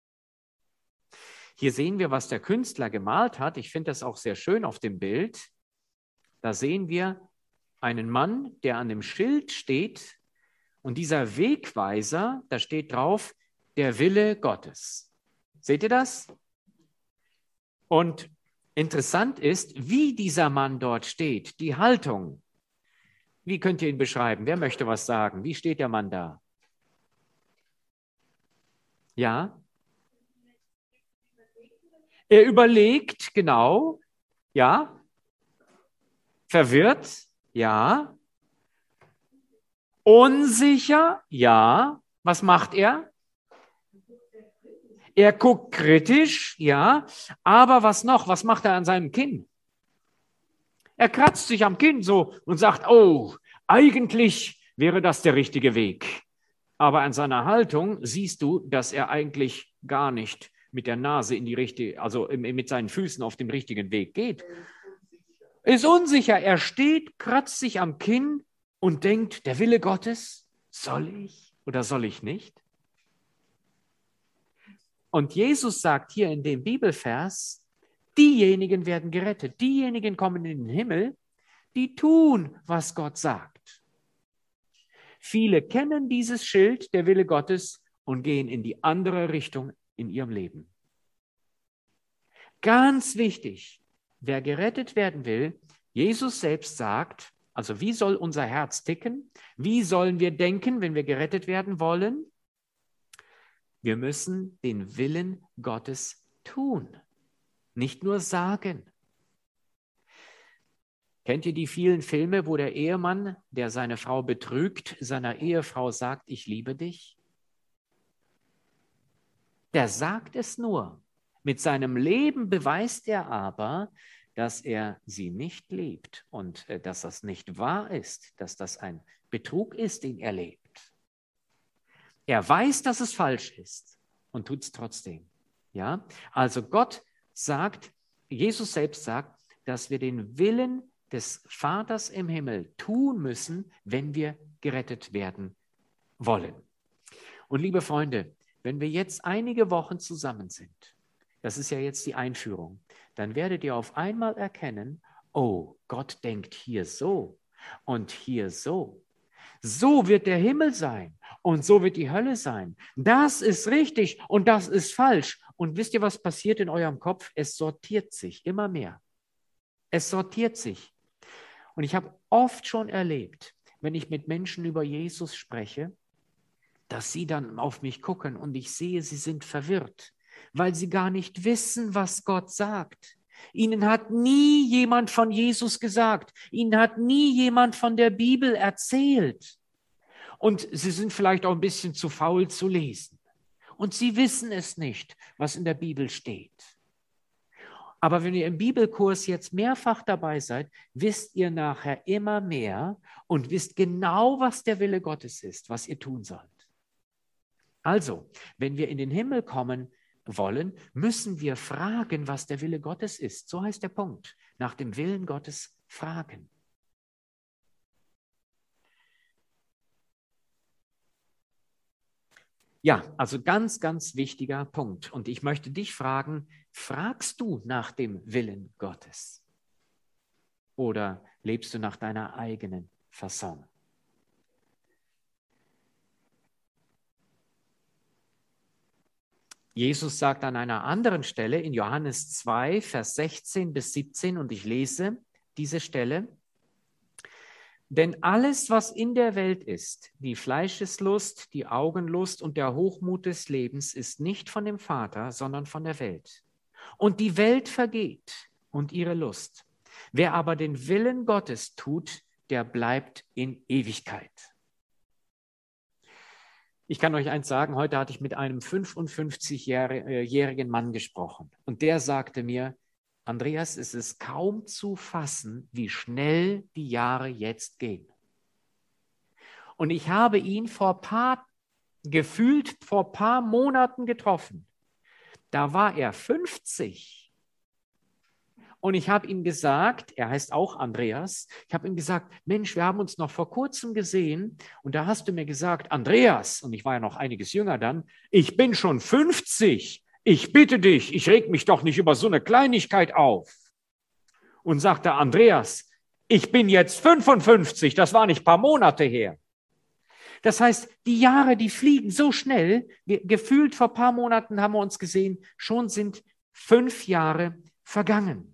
Hier sehen wir, was der Künstler gemalt hat. Ich finde das auch sehr schön auf dem Bild. Da sehen wir einen Mann, der an dem Schild steht und dieser Wegweiser, da steht drauf, der Wille Gottes. Seht ihr das? Und interessant ist, wie dieser Mann dort steht, die Haltung. Wie könnt ihr ihn beschreiben? Wer möchte was sagen? Wie steht der Mann da? Ja? Er überlegt genau, ja, verwirrt, ja, unsicher, ja. Was macht er? Er guckt kritisch, ja, aber was noch? Was macht er an seinem Kinn? Er kratzt sich am Kinn so und sagt, oh, eigentlich wäre das der richtige Weg. Aber an seiner Haltung siehst du, dass er eigentlich gar nicht mit der Nase in die richtige, also mit seinen Füßen auf dem richtigen Weg geht. Ist unsicher. Er steht, kratzt sich am Kinn und denkt, der Wille Gottes, soll ich oder soll ich nicht? Und Jesus sagt hier in dem Bibelvers, diejenigen werden gerettet, diejenigen kommen in den Himmel, die tun, was Gott sagt. Viele kennen dieses Schild, der Wille Gottes, und gehen in die andere Richtung in ihrem Leben. Ganz wichtig, wer gerettet werden will, Jesus selbst sagt, also wie soll unser Herz ticken? Wie sollen wir denken, wenn wir gerettet werden wollen? Wir müssen den Willen Gottes tun, nicht nur sagen. Kennt ihr die vielen Filme, wo der Ehemann, der seine Frau betrügt, seiner Ehefrau sagt, ich liebe dich? Der sagt es nur. Mit seinem Leben beweist er aber, dass er sie nicht liebt und äh, dass das nicht wahr ist, dass das ein Betrug ist, den er lebt. Er weiß, dass es falsch ist und tut es trotzdem. Ja? Also Gott sagt, Jesus selbst sagt, dass wir den Willen des Vaters im Himmel tun müssen, wenn wir gerettet werden wollen. Und liebe Freunde, wenn wir jetzt einige Wochen zusammen sind, das ist ja jetzt die Einführung, dann werdet ihr auf einmal erkennen, oh, Gott denkt hier so und hier so. So wird der Himmel sein und so wird die Hölle sein. Das ist richtig und das ist falsch. Und wisst ihr, was passiert in eurem Kopf? Es sortiert sich immer mehr. Es sortiert sich. Und ich habe oft schon erlebt, wenn ich mit Menschen über Jesus spreche, dass sie dann auf mich gucken und ich sehe, sie sind verwirrt, weil sie gar nicht wissen, was Gott sagt. Ihnen hat nie jemand von Jesus gesagt. Ihnen hat nie jemand von der Bibel erzählt. Und sie sind vielleicht auch ein bisschen zu faul zu lesen. Und sie wissen es nicht, was in der Bibel steht. Aber wenn ihr im Bibelkurs jetzt mehrfach dabei seid, wisst ihr nachher immer mehr und wisst genau, was der Wille Gottes ist, was ihr tun sollt. Also, wenn wir in den Himmel kommen wollen, müssen wir fragen, was der Wille Gottes ist. So heißt der Punkt. Nach dem Willen Gottes fragen. Ja, also ganz, ganz wichtiger Punkt. Und ich möchte dich fragen, fragst du nach dem Willen Gottes? Oder lebst du nach deiner eigenen Fasson? Jesus sagt an einer anderen Stelle in Johannes zwei, Vers sechzehn bis siebzehn, und ich lese diese Stelle, denn alles, was in der Welt ist, die Fleischeslust, die Augenlust und der Hochmut des Lebens, ist nicht von dem Vater, sondern von der Welt. Und die Welt vergeht und ihre Lust. Wer aber den Willen Gottes tut, der bleibt in Ewigkeit. Ich kann euch eins sagen, heute hatte ich mit einem fünfundfünfzigjährigen Mann gesprochen und der sagte mir, Andreas, es ist kaum zu fassen, wie schnell die Jahre jetzt gehen. Und ich habe ihn vor paar, gefühlt vor paar Monaten getroffen. Da war er fünfzig. Und ich habe ihm gesagt, er heißt auch Andreas, ich habe ihm gesagt, Mensch, wir haben uns noch vor kurzem gesehen und da hast du mir gesagt, Andreas, und ich war ja noch einiges jünger dann, ich bin schon fünfzig, ich bitte dich, ich reg mich doch nicht über so eine Kleinigkeit auf. Und sagte Andreas, ich bin jetzt fünfundfünfzig, das war nicht ein paar Monate her. Das heißt, die Jahre, die fliegen so schnell, wir, gefühlt vor ein paar Monaten haben wir uns gesehen, schon sind fünf Jahre vergangen.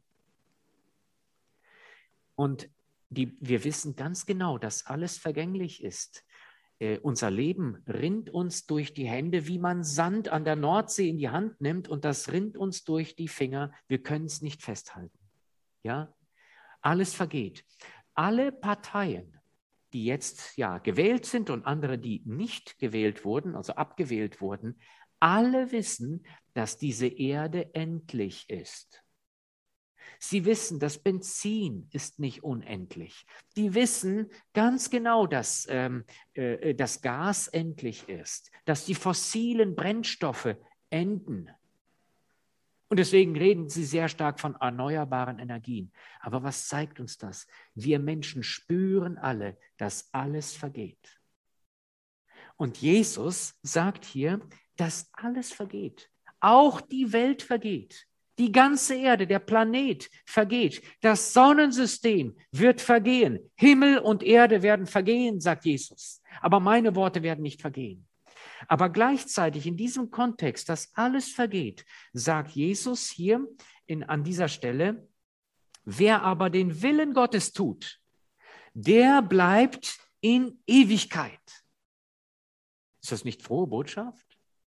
Und die, wir wissen ganz genau, dass alles vergänglich ist. äh, unser Leben rinnt uns durch die Hände, wie man Sand an der Nordsee in die Hand nimmt und das rinnt uns durch die Finger. Wir können es nicht festhalten. Ja? Alles vergeht. Alle Parteien, die jetzt ja gewählt sind und andere, die nicht gewählt wurden, also abgewählt wurden, alle wissen, dass diese Erde endlich ist. Sie wissen, das Benzin ist nicht unendlich. Die wissen ganz genau, dass ähm, äh, das Gas endlich ist, dass die fossilen Brennstoffe enden. Und deswegen reden sie sehr stark von erneuerbaren Energien. Aber was zeigt uns das? Wir Menschen spüren alle, dass alles vergeht. Und Jesus sagt hier, dass alles vergeht. Auch die Welt vergeht. Die ganze Erde, der Planet vergeht. Das Sonnensystem wird vergehen. Himmel und Erde werden vergehen, sagt Jesus. Aber meine Worte werden nicht vergehen. Aber gleichzeitig in diesem Kontext, dass alles vergeht, sagt Jesus hier in, an dieser Stelle, wer aber den Willen Gottes tut, der bleibt in Ewigkeit. Ist das nicht frohe Botschaft?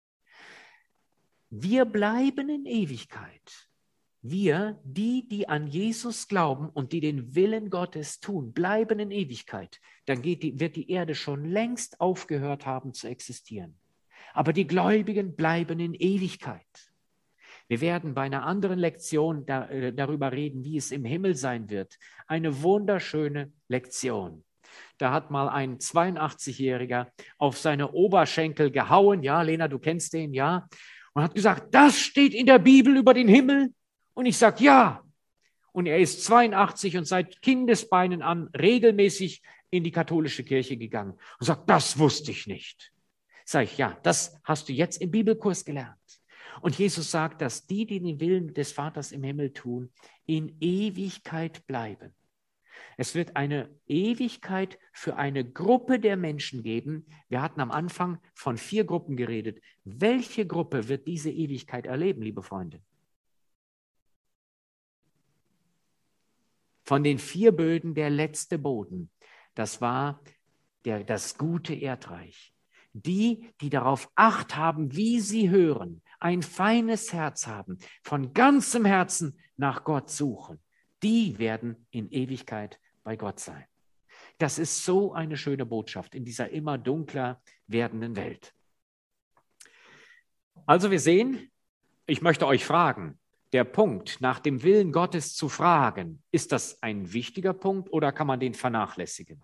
Wir bleiben in Ewigkeit. Wir, die, die an Jesus glauben und die den Willen Gottes tun, bleiben in Ewigkeit. Dann geht die, wird die Erde schon längst aufgehört haben zu existieren. Aber die Gläubigen bleiben in Ewigkeit. Wir werden bei einer anderen Lektion da, äh, darüber reden, wie es im Himmel sein wird. Eine wunderschöne Lektion. Da hat mal ein zweiundachtzig-Jähriger auf seine Oberschenkel gehauen. Ja, Lena, du kennst den, ja. Und hat gesagt, das steht in der Bibel über den Himmel. Und ich sage, ja. Und er ist zweiundachtzig und seit Kindesbeinen an regelmäßig in die katholische Kirche gegangen. Und sagt, das wusste ich nicht. Sag ich, ja, das hast du jetzt im Bibelkurs gelernt. Und Jesus sagt, dass die, die den Willen des Vaters im Himmel tun, in Ewigkeit bleiben. Es wird eine Ewigkeit für eine Gruppe der Menschen geben. Wir hatten am Anfang von vier Gruppen geredet. Welche Gruppe wird diese Ewigkeit erleben, liebe Freunde? Von den vier Böden der letzte Boden. Das war der, das gute Erdreich. Die, die darauf Acht haben, wie sie hören, ein feines Herz haben, von ganzem Herzen nach Gott suchen, die werden in Ewigkeit bei Gott sein. Das ist so eine schöne Botschaft in dieser immer dunkler werdenden Welt. Also wir sehen, ich möchte euch fragen, der Punkt, nach dem Willen Gottes zu fragen, ist das ein wichtiger Punkt oder kann man den vernachlässigen?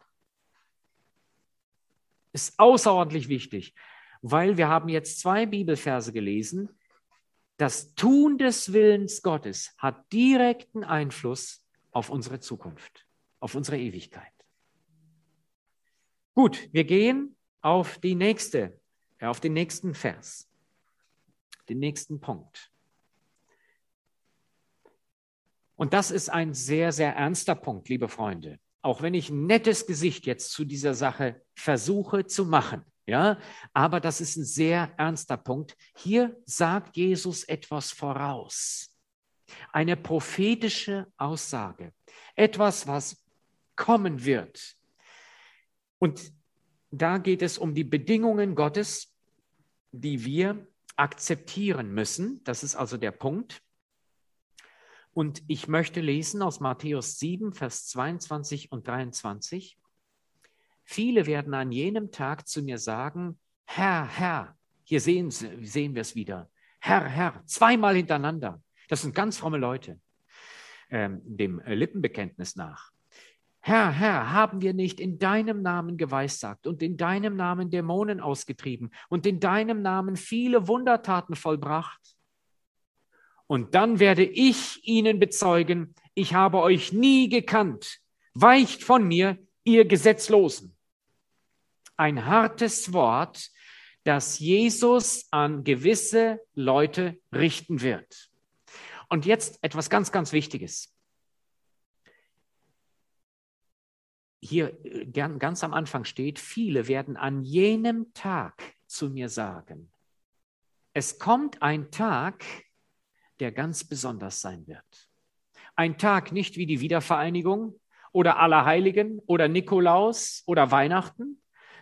Ist außerordentlich wichtig, weil wir haben jetzt zwei Bibelverse gelesen. Das Tun des Willens Gottes hat direkten Einfluss auf unsere Zukunft, auf unsere Ewigkeit. Gut, wir gehen auf die nächste, auf den nächsten Vers, den nächsten Punkt. Und das ist ein sehr, sehr ernster Punkt, liebe Freunde. Auch wenn ich ein nettes Gesicht jetzt zu dieser Sache versuche zu machen, ja, aber das ist ein sehr ernster Punkt. Hier sagt Jesus etwas voraus. Eine prophetische Aussage. Etwas, was kommen wird. Und da geht es um die Bedingungen Gottes, die wir akzeptieren müssen. Das ist also der Punkt. Und ich möchte lesen aus Matthäus sieben, Vers zweiundzwanzig und dreiundzwanzig. Viele werden an jenem Tag zu mir sagen, Herr, Herr, hier sehen, sehen wir es wieder, Herr, Herr, zweimal hintereinander. Das sind ganz fromme Leute, ähm, dem Lippenbekenntnis nach. Herr, Herr, haben wir nicht in deinem Namen geweissagt und in deinem Namen Dämonen ausgetrieben und in deinem Namen viele Wundertaten vollbracht? Und dann werde ich ihnen bezeugen, ich habe euch nie gekannt. Weicht von mir, ihr Gesetzlosen. Ein hartes Wort, das Jesus an gewisse Leute richten wird. Und jetzt etwas ganz, ganz Wichtiges. Hier ganz am Anfang steht, viele werden an jenem Tag zu mir sagen. Es kommt ein Tag, der ganz besonders sein wird. Ein Tag nicht wie die Wiedervereinigung oder Allerheiligen oder Nikolaus oder Weihnachten,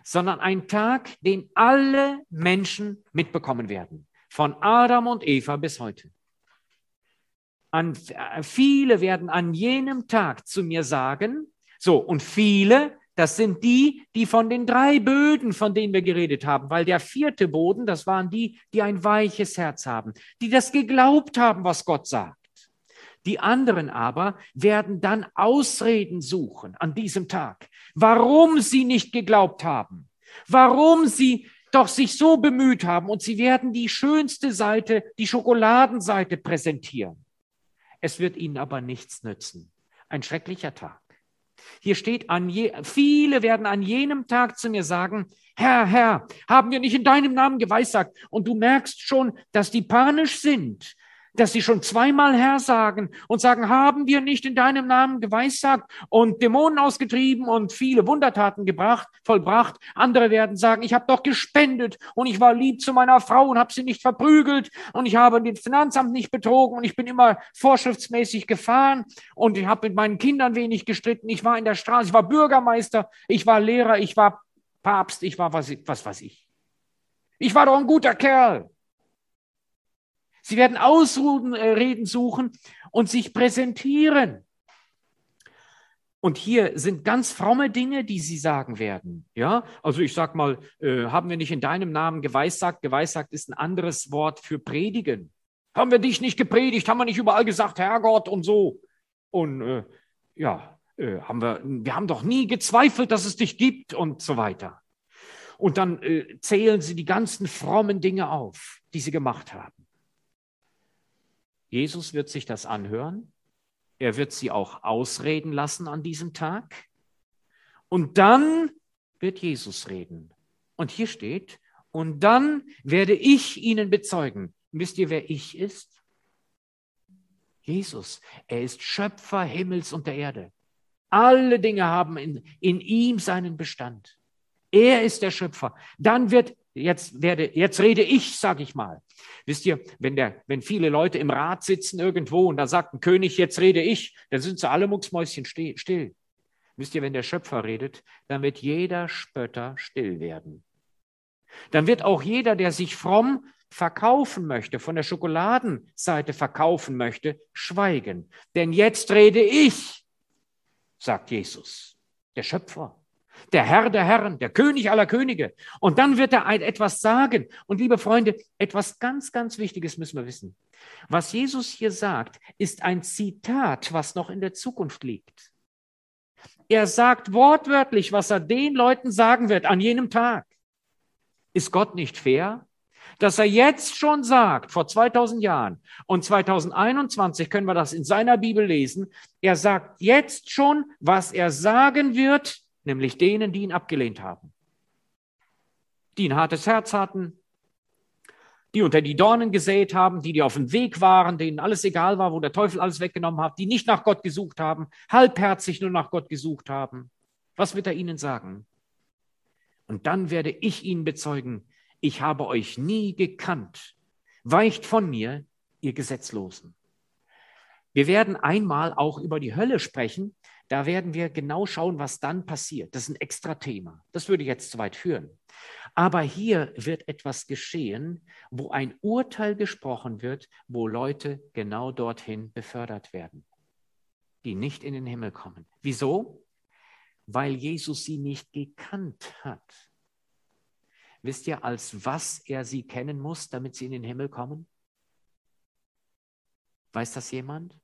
sondern ein Tag, den alle Menschen mitbekommen werden, von Adam und Eva bis heute. An, viele werden an jenem Tag zu mir sagen, so, und viele, das sind die, die von den drei Böden, von denen wir geredet haben, weil der vierte Boden, das waren die, die ein weiches Herz haben, die das geglaubt haben, was Gott sagt. Die anderen aber werden dann Ausreden suchen an diesem Tag, warum sie nicht geglaubt haben, warum sie doch sich so bemüht haben, und sie werden die schönste Seite, die Schokoladenseite präsentieren. Es wird ihnen aber nichts nützen. Ein schrecklicher Tag. Hier steht, an je, viele werden an jenem Tag zu mir sagen, Herr, Herr, haben wir nicht in deinem Namen geweissagt? Und du merkst schon, dass die panisch sind, dass sie schon zweimal Herr sagen und sagen, haben wir nicht in deinem Namen geweissagt und Dämonen ausgetrieben und viele Wundertaten gebracht, vollbracht. Andere werden sagen, ich habe doch gespendet und ich war lieb zu meiner Frau und habe sie nicht verprügelt und ich habe den Finanzamt nicht betrogen und ich bin immer vorschriftsmäßig gefahren und ich habe mit meinen Kindern wenig gestritten. Ich war in der Straße, ich war Bürgermeister, ich war Lehrer, ich war Papst, ich war was, was weiß ich. Ich war doch ein guter Kerl. Sie werden Ausreden suchen und sich präsentieren. Und hier sind ganz fromme Dinge, die sie sagen werden. Ja, also ich sage mal, äh, haben wir nicht in deinem Namen geweissagt? Geweissagt ist ein anderes Wort für predigen. Haben wir dich nicht gepredigt? Haben wir nicht überall gesagt, Herrgott und so? Und äh, ja, äh, haben wir, wir haben doch nie gezweifelt, dass es dich gibt und so weiter. Und dann äh, zählen sie die ganzen frommen Dinge auf, die sie gemacht haben. Jesus wird sich das anhören. Er wird sie auch ausreden lassen an diesem Tag. Und dann wird Jesus reden. Und hier steht, und dann werde ich ihnen bezeugen. Wisst ihr, wer ich ist? Jesus. Er ist Schöpfer Himmels und der Erde. Alle Dinge haben in, in ihm seinen Bestand. Er ist der Schöpfer. Dann wird, jetzt werde, jetzt rede ich, sage ich mal. Wisst ihr, wenn, der, wenn viele Leute im Rat sitzen irgendwo und da sagt ein König, jetzt rede ich, dann sind sie alle mucksmäuschen still. Wisst ihr, wenn der Schöpfer redet, dann wird jeder Spötter still werden. Dann wird auch jeder, der sich fromm verkaufen möchte, von der Schokoladenseite verkaufen möchte, schweigen. Denn jetzt rede ich, sagt Jesus, der Schöpfer. Der Herr der Herren, der König aller Könige. Und dann wird er etwas sagen. Und liebe Freunde, etwas ganz, ganz Wichtiges müssen wir wissen. Was Jesus hier sagt, ist ein Zitat, was noch in der Zukunft liegt. Er sagt wortwörtlich, was er den Leuten sagen wird an jenem Tag. Ist Gott nicht fair? Dass er jetzt schon sagt, vor zweitausend Jahren und zweitausendeinundzwanzig können wir das in seiner Bibel lesen, er sagt jetzt schon, was er sagen wird, nämlich denen, die ihn abgelehnt haben, die ein hartes Herz hatten, die unter die Dornen gesät haben, die, die auf dem Weg waren, denen alles egal war, wo der Teufel alles weggenommen hat, die nicht nach Gott gesucht haben, halbherzig nur nach Gott gesucht haben. Was wird er ihnen sagen? Und dann werde ich ihnen bezeugen, ich habe euch nie gekannt. Weicht von mir, ihr Gesetzlosen. Wir werden einmal auch über die Hölle sprechen. Da werden wir genau schauen, was dann passiert. Das ist ein extra Thema. Das würde jetzt zu weit führen. Aber hier wird etwas geschehen, wo ein Urteil gesprochen wird, wo Leute genau dorthin befördert werden, die nicht in den Himmel kommen. Wieso? Weil Jesus sie nicht gekannt hat. Wisst ihr, als was er sie kennen muss, damit sie in den Himmel kommen? Weiß das jemand?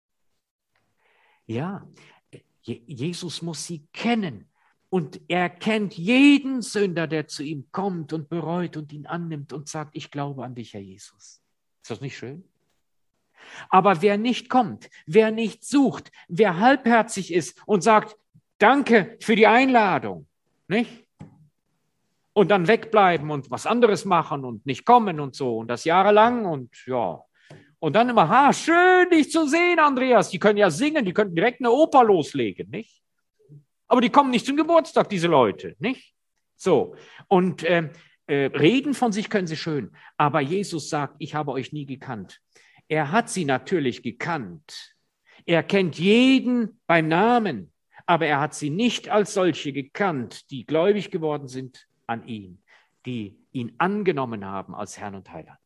Ja, Jesus muss sie kennen und er kennt jeden Sünder, der zu ihm kommt und bereut und ihn annimmt und sagt, ich glaube an dich, Herr Jesus. Ist das nicht schön? Aber wer nicht kommt, wer nicht sucht, wer halbherzig ist und sagt, danke für die Einladung, nicht? Und dann wegbleiben und was anderes machen und nicht kommen und so und das jahrelang und ja. Und dann immer, ha, schön, dich zu sehen, Andreas. Die können ja singen, die könnten direkt eine Oper loslegen, nicht? Aber die kommen nicht zum Geburtstag, diese Leute, nicht? So, und äh, äh, reden von sich können sie schön. Aber Jesus sagt, ich habe euch nie gekannt. Er hat sie natürlich gekannt. Er kennt jeden beim Namen. Aber er hat sie nicht als solche gekannt, die gläubig geworden sind an ihn, die ihn angenommen haben als Herrn und Heiland.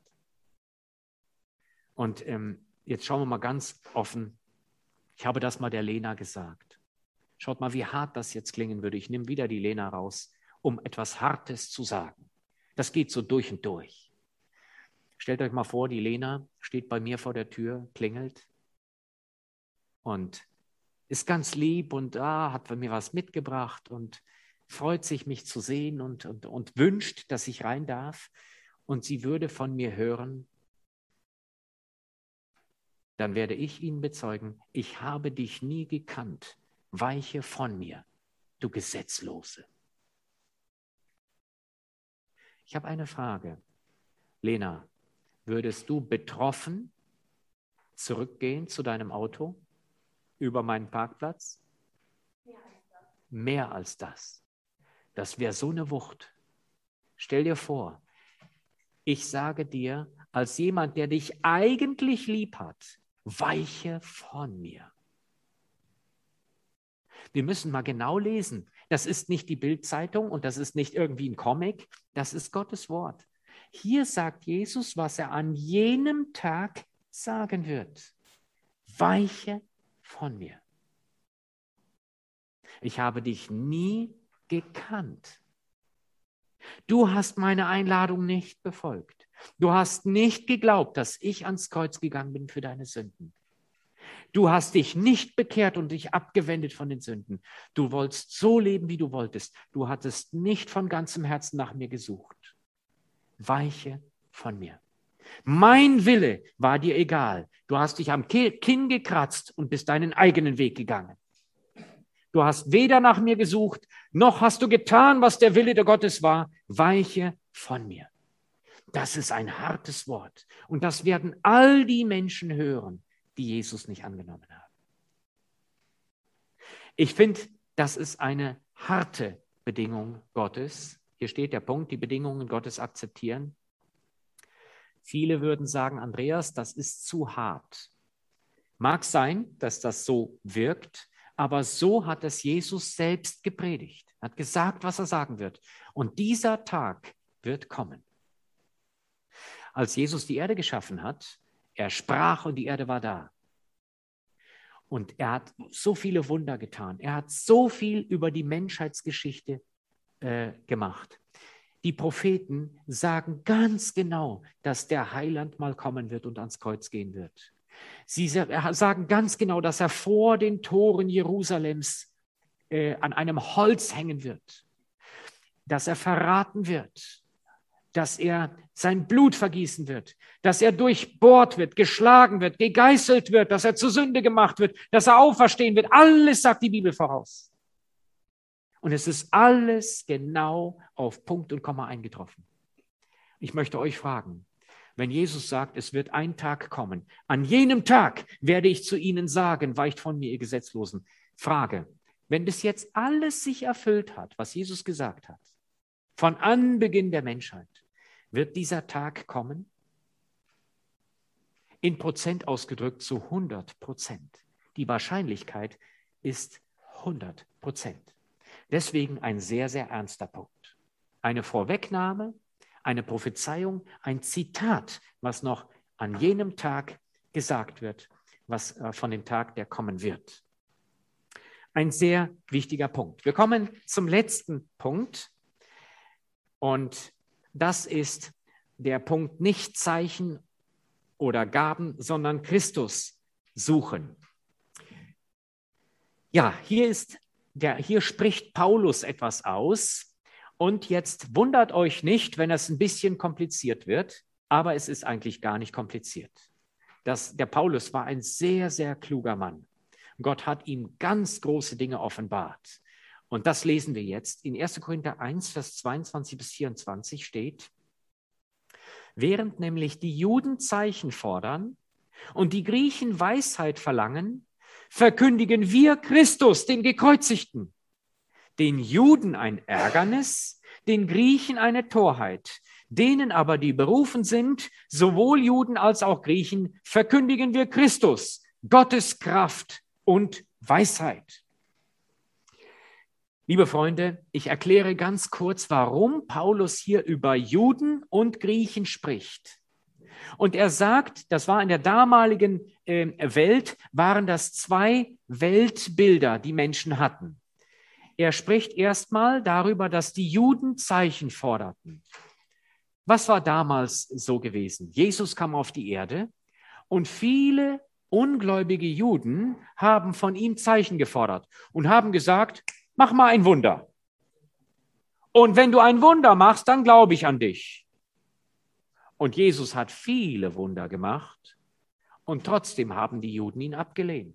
Und ähm, jetzt schauen wir mal ganz offen. Ich habe das mal der Lena gesagt. Schaut mal, wie hart das jetzt klingen würde. Ich nehme wieder die Lena raus, um etwas Hartes zu sagen. Das geht so durch und durch. Stellt euch mal vor, die Lena steht bei mir vor der Tür, klingelt und ist ganz lieb und ah, hat bei mir was mitgebracht und freut sich, mich zu sehen und, und, und wünscht, dass ich rein darf. Und sie würde von mir hören, dann werde ich Ihnen bezeugen, ich habe dich nie gekannt. Weiche von mir, du Gesetzlose. Ich habe eine Frage. Lena, würdest du betroffen zurückgehen zu deinem Auto über meinen Parkplatz? Mehr als das. Mehr als das. Das wäre so eine Wucht. Stell dir vor, ich sage dir, als jemand, der dich eigentlich lieb hat, weiche von mir. Wir müssen mal genau lesen. Das ist nicht die Bild-Zeitung und das ist nicht irgendwie ein Comic. Das ist Gottes Wort. Hier sagt Jesus, was er an jenem Tag sagen wird. Weiche von mir. Ich habe dich nie gekannt. Du hast meine Einladung nicht befolgt. Du hast nicht geglaubt, dass ich ans Kreuz gegangen bin für deine Sünden. Du hast dich nicht bekehrt und dich abgewendet von den Sünden. Du wolltest so leben, wie du wolltest. Du hattest nicht von ganzem Herzen nach mir gesucht. Weiche von mir. Mein Wille war dir egal. Du hast dich am Kinn gekratzt und bist deinen eigenen Weg gegangen. Du hast weder nach mir gesucht, noch hast du getan, was der Wille der Gottes war. Weiche von mir. Das ist ein hartes Wort. Und das werden all die Menschen hören, die Jesus nicht angenommen haben. Ich finde, das ist eine harte Bedingung Gottes. Hier steht der Punkt, die Bedingungen Gottes akzeptieren. Viele würden sagen, Andreas, das ist zu hart. Mag sein, dass das so wirkt, aber so hat es Jesus selbst gepredigt. Er hat gesagt, was er sagen wird. Und dieser Tag wird kommen. Als Jesus die Erde geschaffen hat, er sprach und die Erde war da. Und er hat so viele Wunder getan. Er hat so viel über die Menschheitsgeschichte äh, gemacht. Die Propheten sagen ganz genau, dass der Heiland mal kommen wird und ans Kreuz gehen wird. Sie sagen ganz genau, dass er vor den Toren Jerusalems äh, an einem Holz hängen wird. Dass er verraten wird. Dass er sein Blut vergießen wird, dass er durchbohrt wird, geschlagen wird, gegeißelt wird, dass er zur Sünde gemacht wird, dass er auferstehen wird. Alles sagt die Bibel voraus. Und es ist alles genau auf Punkt und Komma eingetroffen. Ich möchte euch fragen, wenn Jesus sagt, es wird ein Tag kommen, an jenem Tag werde ich zu ihnen sagen, weicht von mir, ihr Gesetzlosen. Frage, wenn das jetzt alles sich erfüllt hat, was Jesus gesagt hat, von Anbeginn der Menschheit, wird dieser Tag kommen? In Prozent ausgedrückt zu hundert Prozent. Die Wahrscheinlichkeit ist hundert Prozent. Deswegen ein sehr, sehr ernster Punkt. Eine Vorwegnahme, eine Prophezeiung, ein Zitat, was noch an jenem Tag gesagt wird, was äh, von dem Tag, der kommen wird. Ein sehr wichtiger Punkt. Wir kommen zum letzten Punkt. Und das ist der Punkt, nicht Zeichen oder Gaben, sondern Christus suchen. Ja, hier ist der, hier spricht Paulus etwas aus. Und jetzt wundert euch nicht, wenn es ein bisschen kompliziert wird, aber es ist eigentlich gar nicht kompliziert. Das, der Paulus war ein sehr, sehr kluger Mann. Gott hat ihm ganz große Dinge offenbart. Und das lesen wir jetzt. In erster Korinther eins, Vers zweiundzwanzig bis vierundzwanzig steht, während nämlich die Juden Zeichen fordern und die Griechen Weisheit verlangen, verkündigen wir Christus, den Gekreuzigten, den Juden ein Ärgernis, den Griechen eine Torheit, denen aber, die berufen sind, sowohl Juden als auch Griechen, verkündigen wir Christus, Gottes Kraft und Weisheit. Liebe Freunde, ich erkläre ganz kurz, warum Paulus hier über Juden und Griechen spricht. Und er sagt, das war in der damaligen äh, Welt, waren das zwei Weltbilder, die Menschen hatten. Er spricht erstmal darüber, dass die Juden Zeichen forderten. Was war damals so gewesen? Jesus kam auf die Erde und viele ungläubige Juden haben von ihm Zeichen gefordert und haben gesagt, mach mal ein Wunder. Und wenn du ein Wunder machst, dann glaube ich an dich. Und Jesus hat viele Wunder gemacht und trotzdem haben die Juden ihn abgelehnt.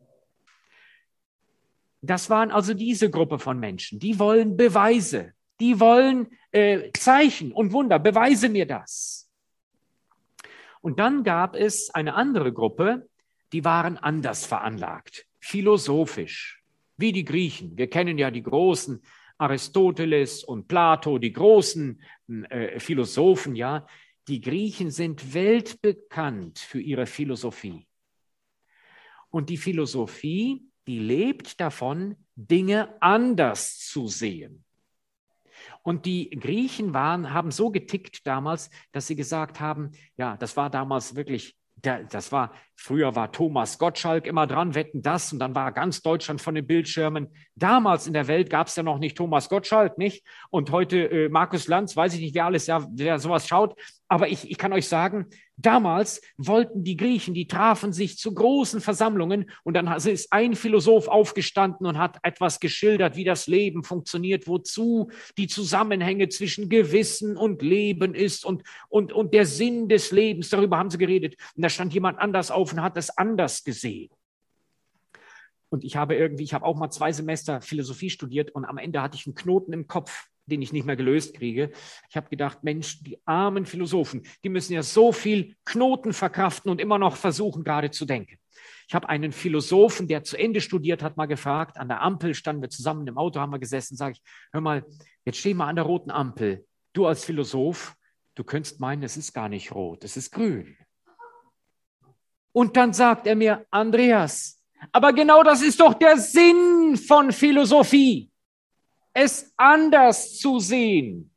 Das waren also diese Gruppe von Menschen, die wollen Beweise, die wollen äh, Zeichen und Wunder, beweise mir das. Und dann gab es eine andere Gruppe, die waren anders veranlagt, philosophisch, wie die Griechen. Wir kennen ja die großen Aristoteles und Plato, die großen äh, Philosophen, ja. Die Griechen sind weltbekannt für ihre Philosophie. Und die Philosophie, die lebt davon, Dinge anders zu sehen. Und die Griechen waren, haben so getickt damals, dass sie gesagt haben, ja, das war damals wirklich, das war, früher war Thomas Gottschalk immer dran, wetten das, und dann war ganz Deutschland von den Bildschirmen. Damals in der Welt gab es ja noch nicht Thomas Gottschalk, nicht? Und heute äh, Markus Lanz, weiß ich nicht, wer alles, ja, wer sowas schaut. Aber ich, ich kann euch sagen, damals wollten die Griechen, die trafen sich zu großen Versammlungen und dann ist ein Philosoph aufgestanden und hat etwas geschildert, wie das Leben funktioniert, wozu die Zusammenhänge zwischen Gewissen und Leben ist und, und, und der Sinn des Lebens, darüber haben sie geredet. Und da stand jemand anders auf und hat es anders gesehen. Und ich habe irgendwie, ich habe auch mal zwei Semester Philosophie studiert und am Ende hatte ich einen Knoten im Kopf, den ich nicht mehr gelöst kriege. Ich habe gedacht, Mensch, die armen Philosophen, die müssen ja so viel Knoten verkraften und immer noch versuchen, gerade zu denken. Ich habe einen Philosophen, der zu Ende studiert hat, mal gefragt, an der Ampel standen wir zusammen, im Auto haben wir gesessen, sage ich, hör mal, jetzt steh mal an der roten Ampel. Du als Philosoph, du könntest meinen, es ist gar nicht rot, es ist grün. Und dann sagt er mir, Andreas, aber genau das ist doch der Sinn von Philosophie, es anders zu sehen.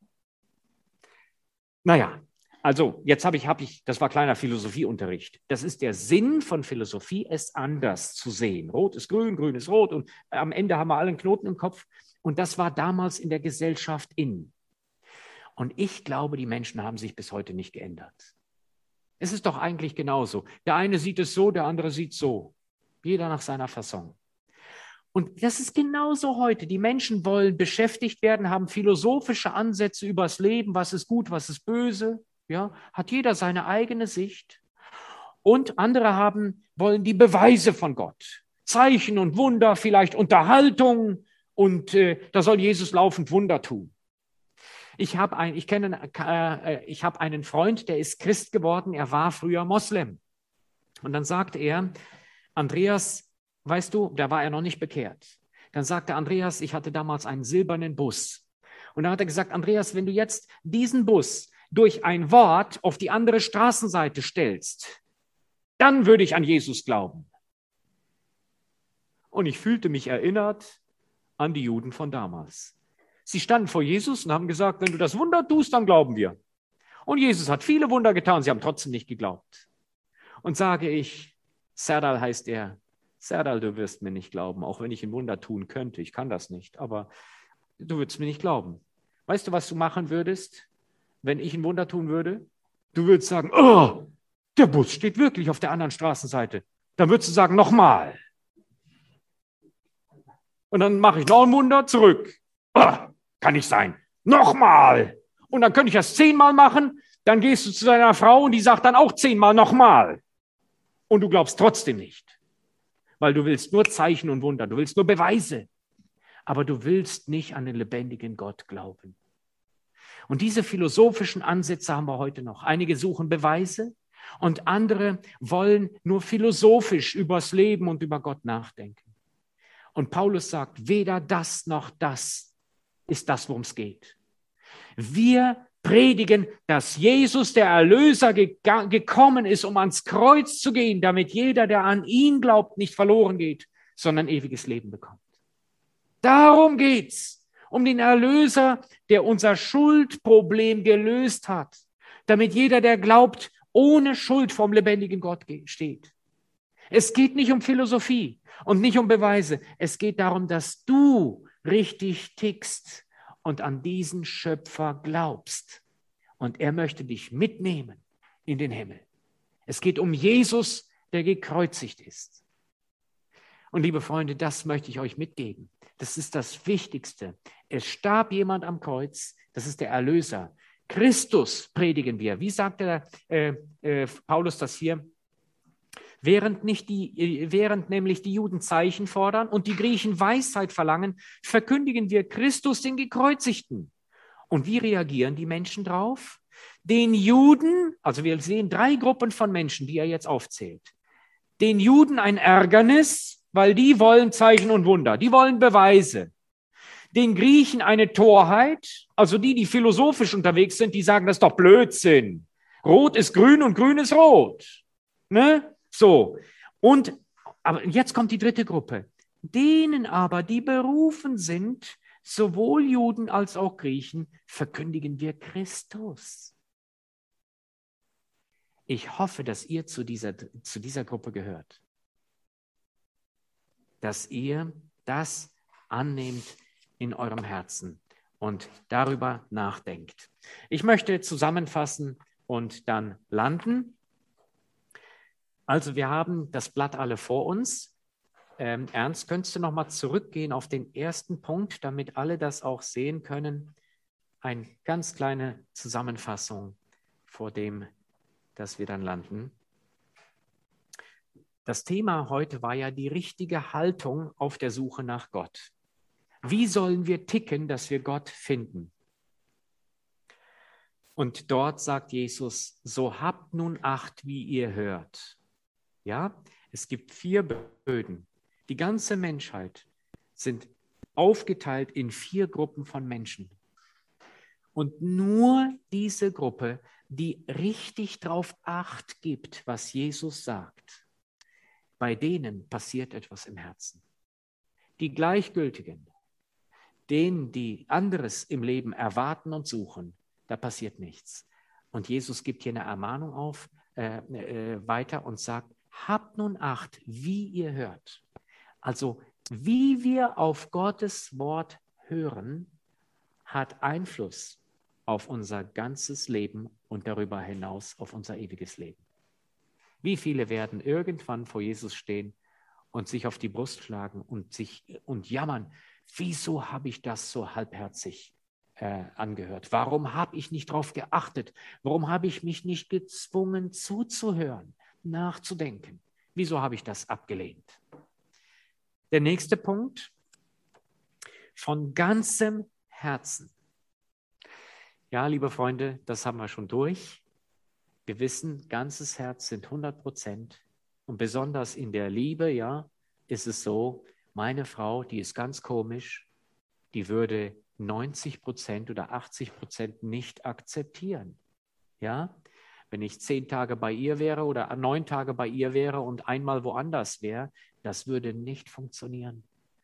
Naja, also jetzt habe ich, habe ich, das war kleiner Philosophieunterricht. Das ist der Sinn von Philosophie, es anders zu sehen. Rot ist grün, grün ist rot und am Ende haben wir alle einen Knoten im Kopf. Und das war damals in der Gesellschaft in. Und ich glaube, die Menschen haben sich bis heute nicht geändert. Es ist doch eigentlich genauso. Der eine sieht es so, der andere sieht so. Jeder nach seiner Fasson. Und das ist genauso heute. Die Menschen wollen beschäftigt werden, haben philosophische Ansätze über das Leben, was ist gut, was ist böse. Ja, hat jeder seine eigene Sicht. Und andere haben, wollen die Beweise von Gott. Zeichen und Wunder, vielleicht Unterhaltung. Und äh, da soll Jesus laufend Wunder tun. Ich habe ein, ich kenne, äh, ich habe einen Freund, der ist Christ geworden. Er war früher Moslem. Und dann sagte er, Andreas, weißt du, da war er noch nicht bekehrt. Dann sagte Andreas, ich hatte damals einen silbernen Bus. Und dann hat er gesagt, Andreas, wenn du jetzt diesen Bus durch ein Wort auf die andere Straßenseite stellst, dann würde ich an Jesus glauben. Und ich fühlte mich erinnert an die Juden von damals. Sie standen vor Jesus und haben gesagt, wenn du das Wunder tust, dann glauben wir. Und Jesus hat viele Wunder getan, sie haben trotzdem nicht geglaubt. Und sage ich, Serdal heißt er, Serdal, du wirst mir nicht glauben, auch wenn ich ein Wunder tun könnte. Ich kann das nicht, aber du würdest mir nicht glauben. Weißt du, was du machen würdest, wenn ich ein Wunder tun würde? Du würdest sagen, oh, der Bus steht wirklich auf der anderen Straßenseite. Dann würdest du sagen, nochmal. Und dann mache ich noch ein Wunder, zurück. Oh, kann nicht sein. Nochmal. Und dann könnte ich das zehnmal machen. Dann gehst du zu deiner Frau und die sagt dann auch zehnmal nochmal. Und du glaubst trotzdem nicht. Weil du willst nur Zeichen und Wunder, du willst nur Beweise. Aber du willst nicht an den lebendigen Gott glauben. Und diese philosophischen Ansätze haben wir heute noch. Einige suchen Beweise und andere wollen nur philosophisch übers Leben und über Gott nachdenken. Und Paulus sagt, weder das noch das ist das, worum es geht. Wir predigen, dass Jesus, der Erlöser, ge- gekommen ist, um ans Kreuz zu gehen, damit jeder, der an ihn glaubt, nicht verloren geht, sondern ewiges Leben bekommt. Darum geht's. Um den Erlöser, der unser Schuldproblem gelöst hat, damit jeder, der glaubt, ohne Schuld vom lebendigen Gott steht. Es geht nicht um Philosophie und nicht um Beweise. Es geht darum, dass du richtig tickst und an diesen Schöpfer glaubst. Und er möchte dich mitnehmen in den Himmel. Es geht um Jesus, der gekreuzigt ist. Und liebe Freunde, das möchte ich euch mitgeben. Das ist das Wichtigste. Es starb jemand am Kreuz, das ist der Erlöser. Christus predigen wir. Wie sagt der, äh, äh, Paulus das hier? Während, nicht die, während nämlich die Juden Zeichen fordern und die Griechen Weisheit verlangen, verkündigen wir Christus den Gekreuzigten. Und wie reagieren die Menschen drauf? Den Juden, also wir sehen drei Gruppen von Menschen, die er jetzt aufzählt. Den Juden ein Ärgernis, weil die wollen Zeichen und Wunder, die wollen Beweise. Den Griechen eine Torheit, also die, die philosophisch unterwegs sind, die sagen, das ist doch Blödsinn. Rot ist grün und grün ist rot. Ne? So. Und, aber jetzt kommt die dritte Gruppe. Denen aber, die berufen sind, sowohl Juden als auch Griechen, verkündigen wir Christus. Ich hoffe, dass ihr zu dieser, zu dieser Gruppe gehört. Dass ihr das annehmt in eurem Herzen und darüber nachdenkt. Ich möchte zusammenfassen und dann landen. Also wir haben das Blatt alle vor uns. Ähm, Ernst, könntest du noch mal zurückgehen auf den ersten Punkt, damit alle das auch sehen können? Eine ganz kleine Zusammenfassung vor dem, dass wir dann landen. Das Thema heute war ja die richtige Haltung auf der Suche nach Gott. Wie sollen wir ticken, dass wir Gott finden? Und dort sagt Jesus, so habt nun Acht, wie ihr hört. Ja, es gibt vier Böden. Die ganze Menschheit sind aufgeteilt in vier Gruppen von Menschen. Und nur diese Gruppe, die richtig drauf Acht gibt, was Jesus sagt, bei denen passiert etwas im Herzen. Die Gleichgültigen, denen, die anderes im Leben erwarten und suchen, da passiert nichts. Und Jesus gibt hier eine Ermahnung auf, äh, äh, weiter und sagt, habt nun Acht, wie ihr hört. Also, wie wir auf Gottes Wort hören, hat Einfluss auf unser ganzes Leben und darüber hinaus auf unser ewiges Leben. Wie viele werden irgendwann vor Jesus stehen und sich auf die Brust schlagen und, sich, und jammern, wieso habe ich das so halbherzig äh, angehört? Warum habe ich nicht darauf geachtet? Warum habe ich mich nicht gezwungen zuzuhören, nachzudenken? Wieso habe ich das abgelehnt? Der nächste Punkt, von ganzem Herzen. Ja, liebe Freunde, das haben wir schon durch. Wir wissen, ganzes Herz sind hundert Prozent. Und besonders in der Liebe, ja, ist es so, meine Frau, die ist ganz komisch, die würde neunzig Prozent oder achtzig Prozent nicht akzeptieren. Ja, wenn ich zehn Tage bei ihr wäre oder neun Tage bei ihr wäre und einmal woanders wäre, das würde nicht funktionieren.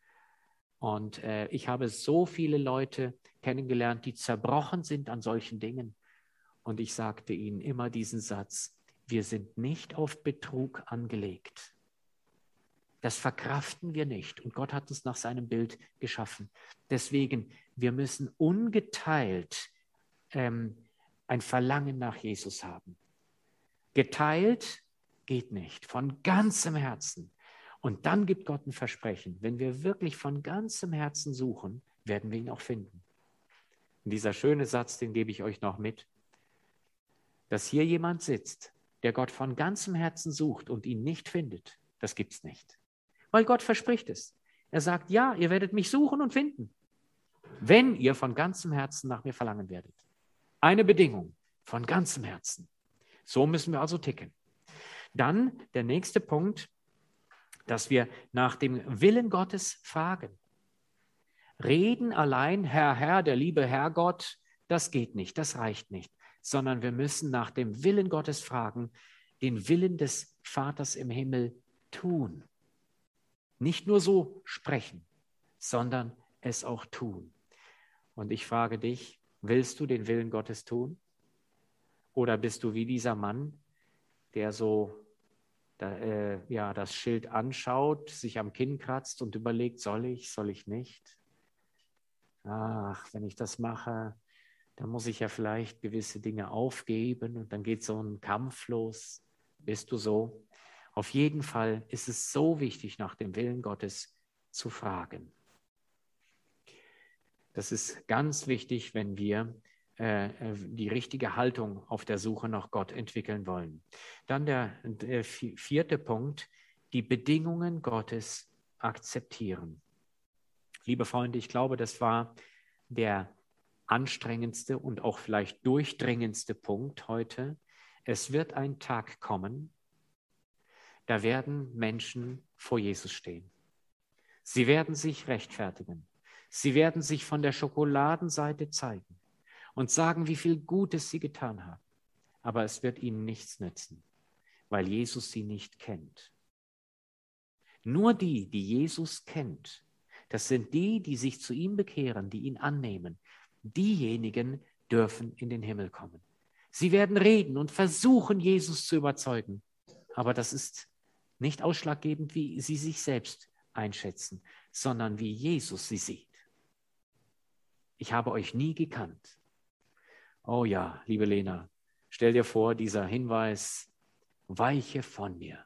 Und äh, ich habe so viele Leute kennengelernt, die zerbrochen sind an solchen Dingen. Und ich sagte ihnen immer diesen Satz, wir sind nicht auf Betrug angelegt. Das verkraften wir nicht. Und Gott hat uns nach seinem Bild geschaffen. Deswegen, wir müssen ungeteilt ähm, ein Verlangen nach Jesus haben. Geteilt geht nicht, von ganzem Herzen. Und dann gibt Gott ein Versprechen. Wenn wir wirklich von ganzem Herzen suchen, werden wir ihn auch finden. Und dieser schöne Satz, den gebe ich euch noch mit, dass hier jemand sitzt, der Gott von ganzem Herzen sucht und ihn nicht findet, das gibt es nicht. Weil Gott verspricht es. Er sagt, ja, ihr werdet mich suchen und finden, wenn ihr von ganzem Herzen nach mir verlangen werdet. Eine Bedingung, von ganzem Herzen. So müssen wir also ticken. Dann der nächste Punkt, dass wir nach dem Willen Gottes fragen. Reden allein, Herr, Herr, der liebe Herrgott, das geht nicht, das reicht nicht, sondern wir müssen nach dem Willen Gottes fragen, den Willen des Vaters im Himmel tun. Nicht nur so sprechen, sondern es auch tun. Und ich frage dich, willst du den Willen Gottes tun? Oder bist du wie dieser Mann, der so da, äh, ja, das Schild anschaut, sich am Kinn kratzt und überlegt, soll ich, soll ich nicht? Ach, wenn ich das mache, dann muss ich ja vielleicht gewisse Dinge aufgeben und dann geht so ein Kampf los. Bist du so? Auf jeden Fall ist es so wichtig, nach dem Willen Gottes zu fragen. Das ist ganz wichtig, wenn wir äh, die richtige Haltung auf der Suche nach Gott entwickeln wollen. Dann der, der vierte Punkt, die Bedingungen Gottes akzeptieren. Liebe Freunde, ich glaube, das war der anstrengendste und auch vielleicht durchdringendste Punkt heute. Es wird ein Tag kommen, da werden Menschen vor Jesus stehen. Sie werden sich rechtfertigen. Sie werden sich von der Schokoladenseite zeigen und sagen, wie viel Gutes sie getan haben. Aber es wird ihnen nichts nützen, weil Jesus sie nicht kennt. Nur die, die Jesus kennt, das sind die, die sich zu ihm bekehren, die ihn annehmen. Diejenigen dürfen in den Himmel kommen. Sie werden reden und versuchen, Jesus zu überzeugen. Aber das ist nicht ausschlaggebend, wie sie sich selbst einschätzen, sondern wie Jesus sie sieht. Ich habe euch nie gekannt. Oh ja, liebe Lena, stell dir vor, dieser Hinweis, weiche von mir.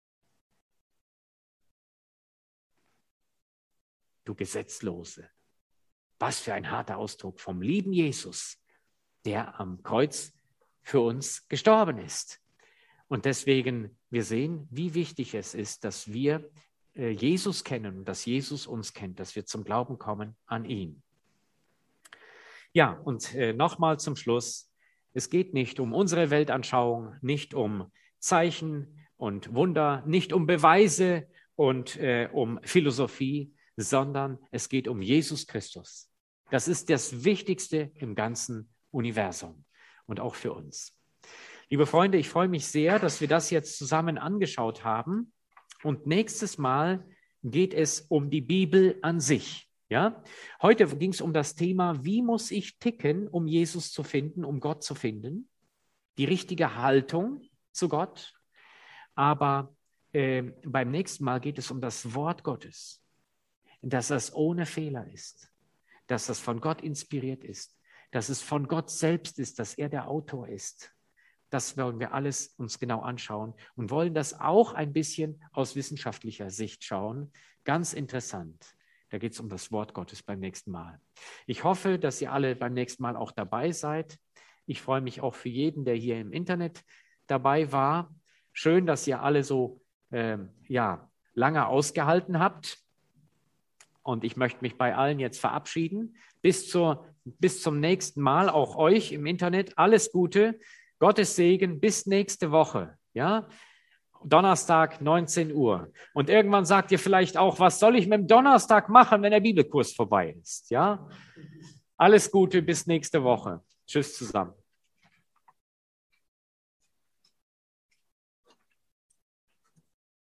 Du Gesetzlose. Was für ein harter Ausdruck vom lieben Jesus, der am Kreuz für uns gestorben ist. Und deswegen, wir sehen, wie wichtig es ist, dass wir äh, Jesus kennen und dass Jesus uns kennt, dass wir zum Glauben kommen an ihn. Ja, und äh, nochmal zum Schluss, es geht nicht um unsere Weltanschauung, nicht um Zeichen und Wunder, nicht um Beweise und äh, um Philosophie, sondern es geht um Jesus Christus. Das ist das Wichtigste im ganzen Universum und auch für uns. Liebe Freunde, ich freue mich sehr, dass wir das jetzt zusammen angeschaut haben. Und nächstes Mal geht es um die Bibel an sich. Ja? Heute ging es um das Thema, wie muss ich ticken, um Jesus zu finden, um Gott zu finden? Die richtige Haltung zu Gott. Aber äh, beim nächsten Mal geht es um das Wort Gottes. Dass das ohne Fehler ist. Dass das von Gott inspiriert ist. Dass es von Gott selbst ist, dass er der Autor ist. Das wollen wir alles uns genau anschauen und wollen das auch ein bisschen aus wissenschaftlicher Sicht schauen. Ganz interessant. Da geht es um das Wort Gottes beim nächsten Mal. Ich hoffe, dass ihr alle beim nächsten Mal auch dabei seid. Ich freue mich auch für jeden, der hier im Internet dabei war. Schön, dass ihr alle so äh, ja, lange ausgehalten habt. Und ich möchte mich bei allen jetzt verabschieden. Bis, zur, bis zum nächsten Mal, auch euch im Internet. Alles Gute. Gottes Segen bis nächste Woche, ja, Donnerstag, neunzehn Uhr. Und irgendwann sagt ihr vielleicht auch, was soll ich mit dem Donnerstag machen, wenn der Bibelkurs vorbei ist, ja? Alles Gute bis nächste Woche. Tschüss zusammen.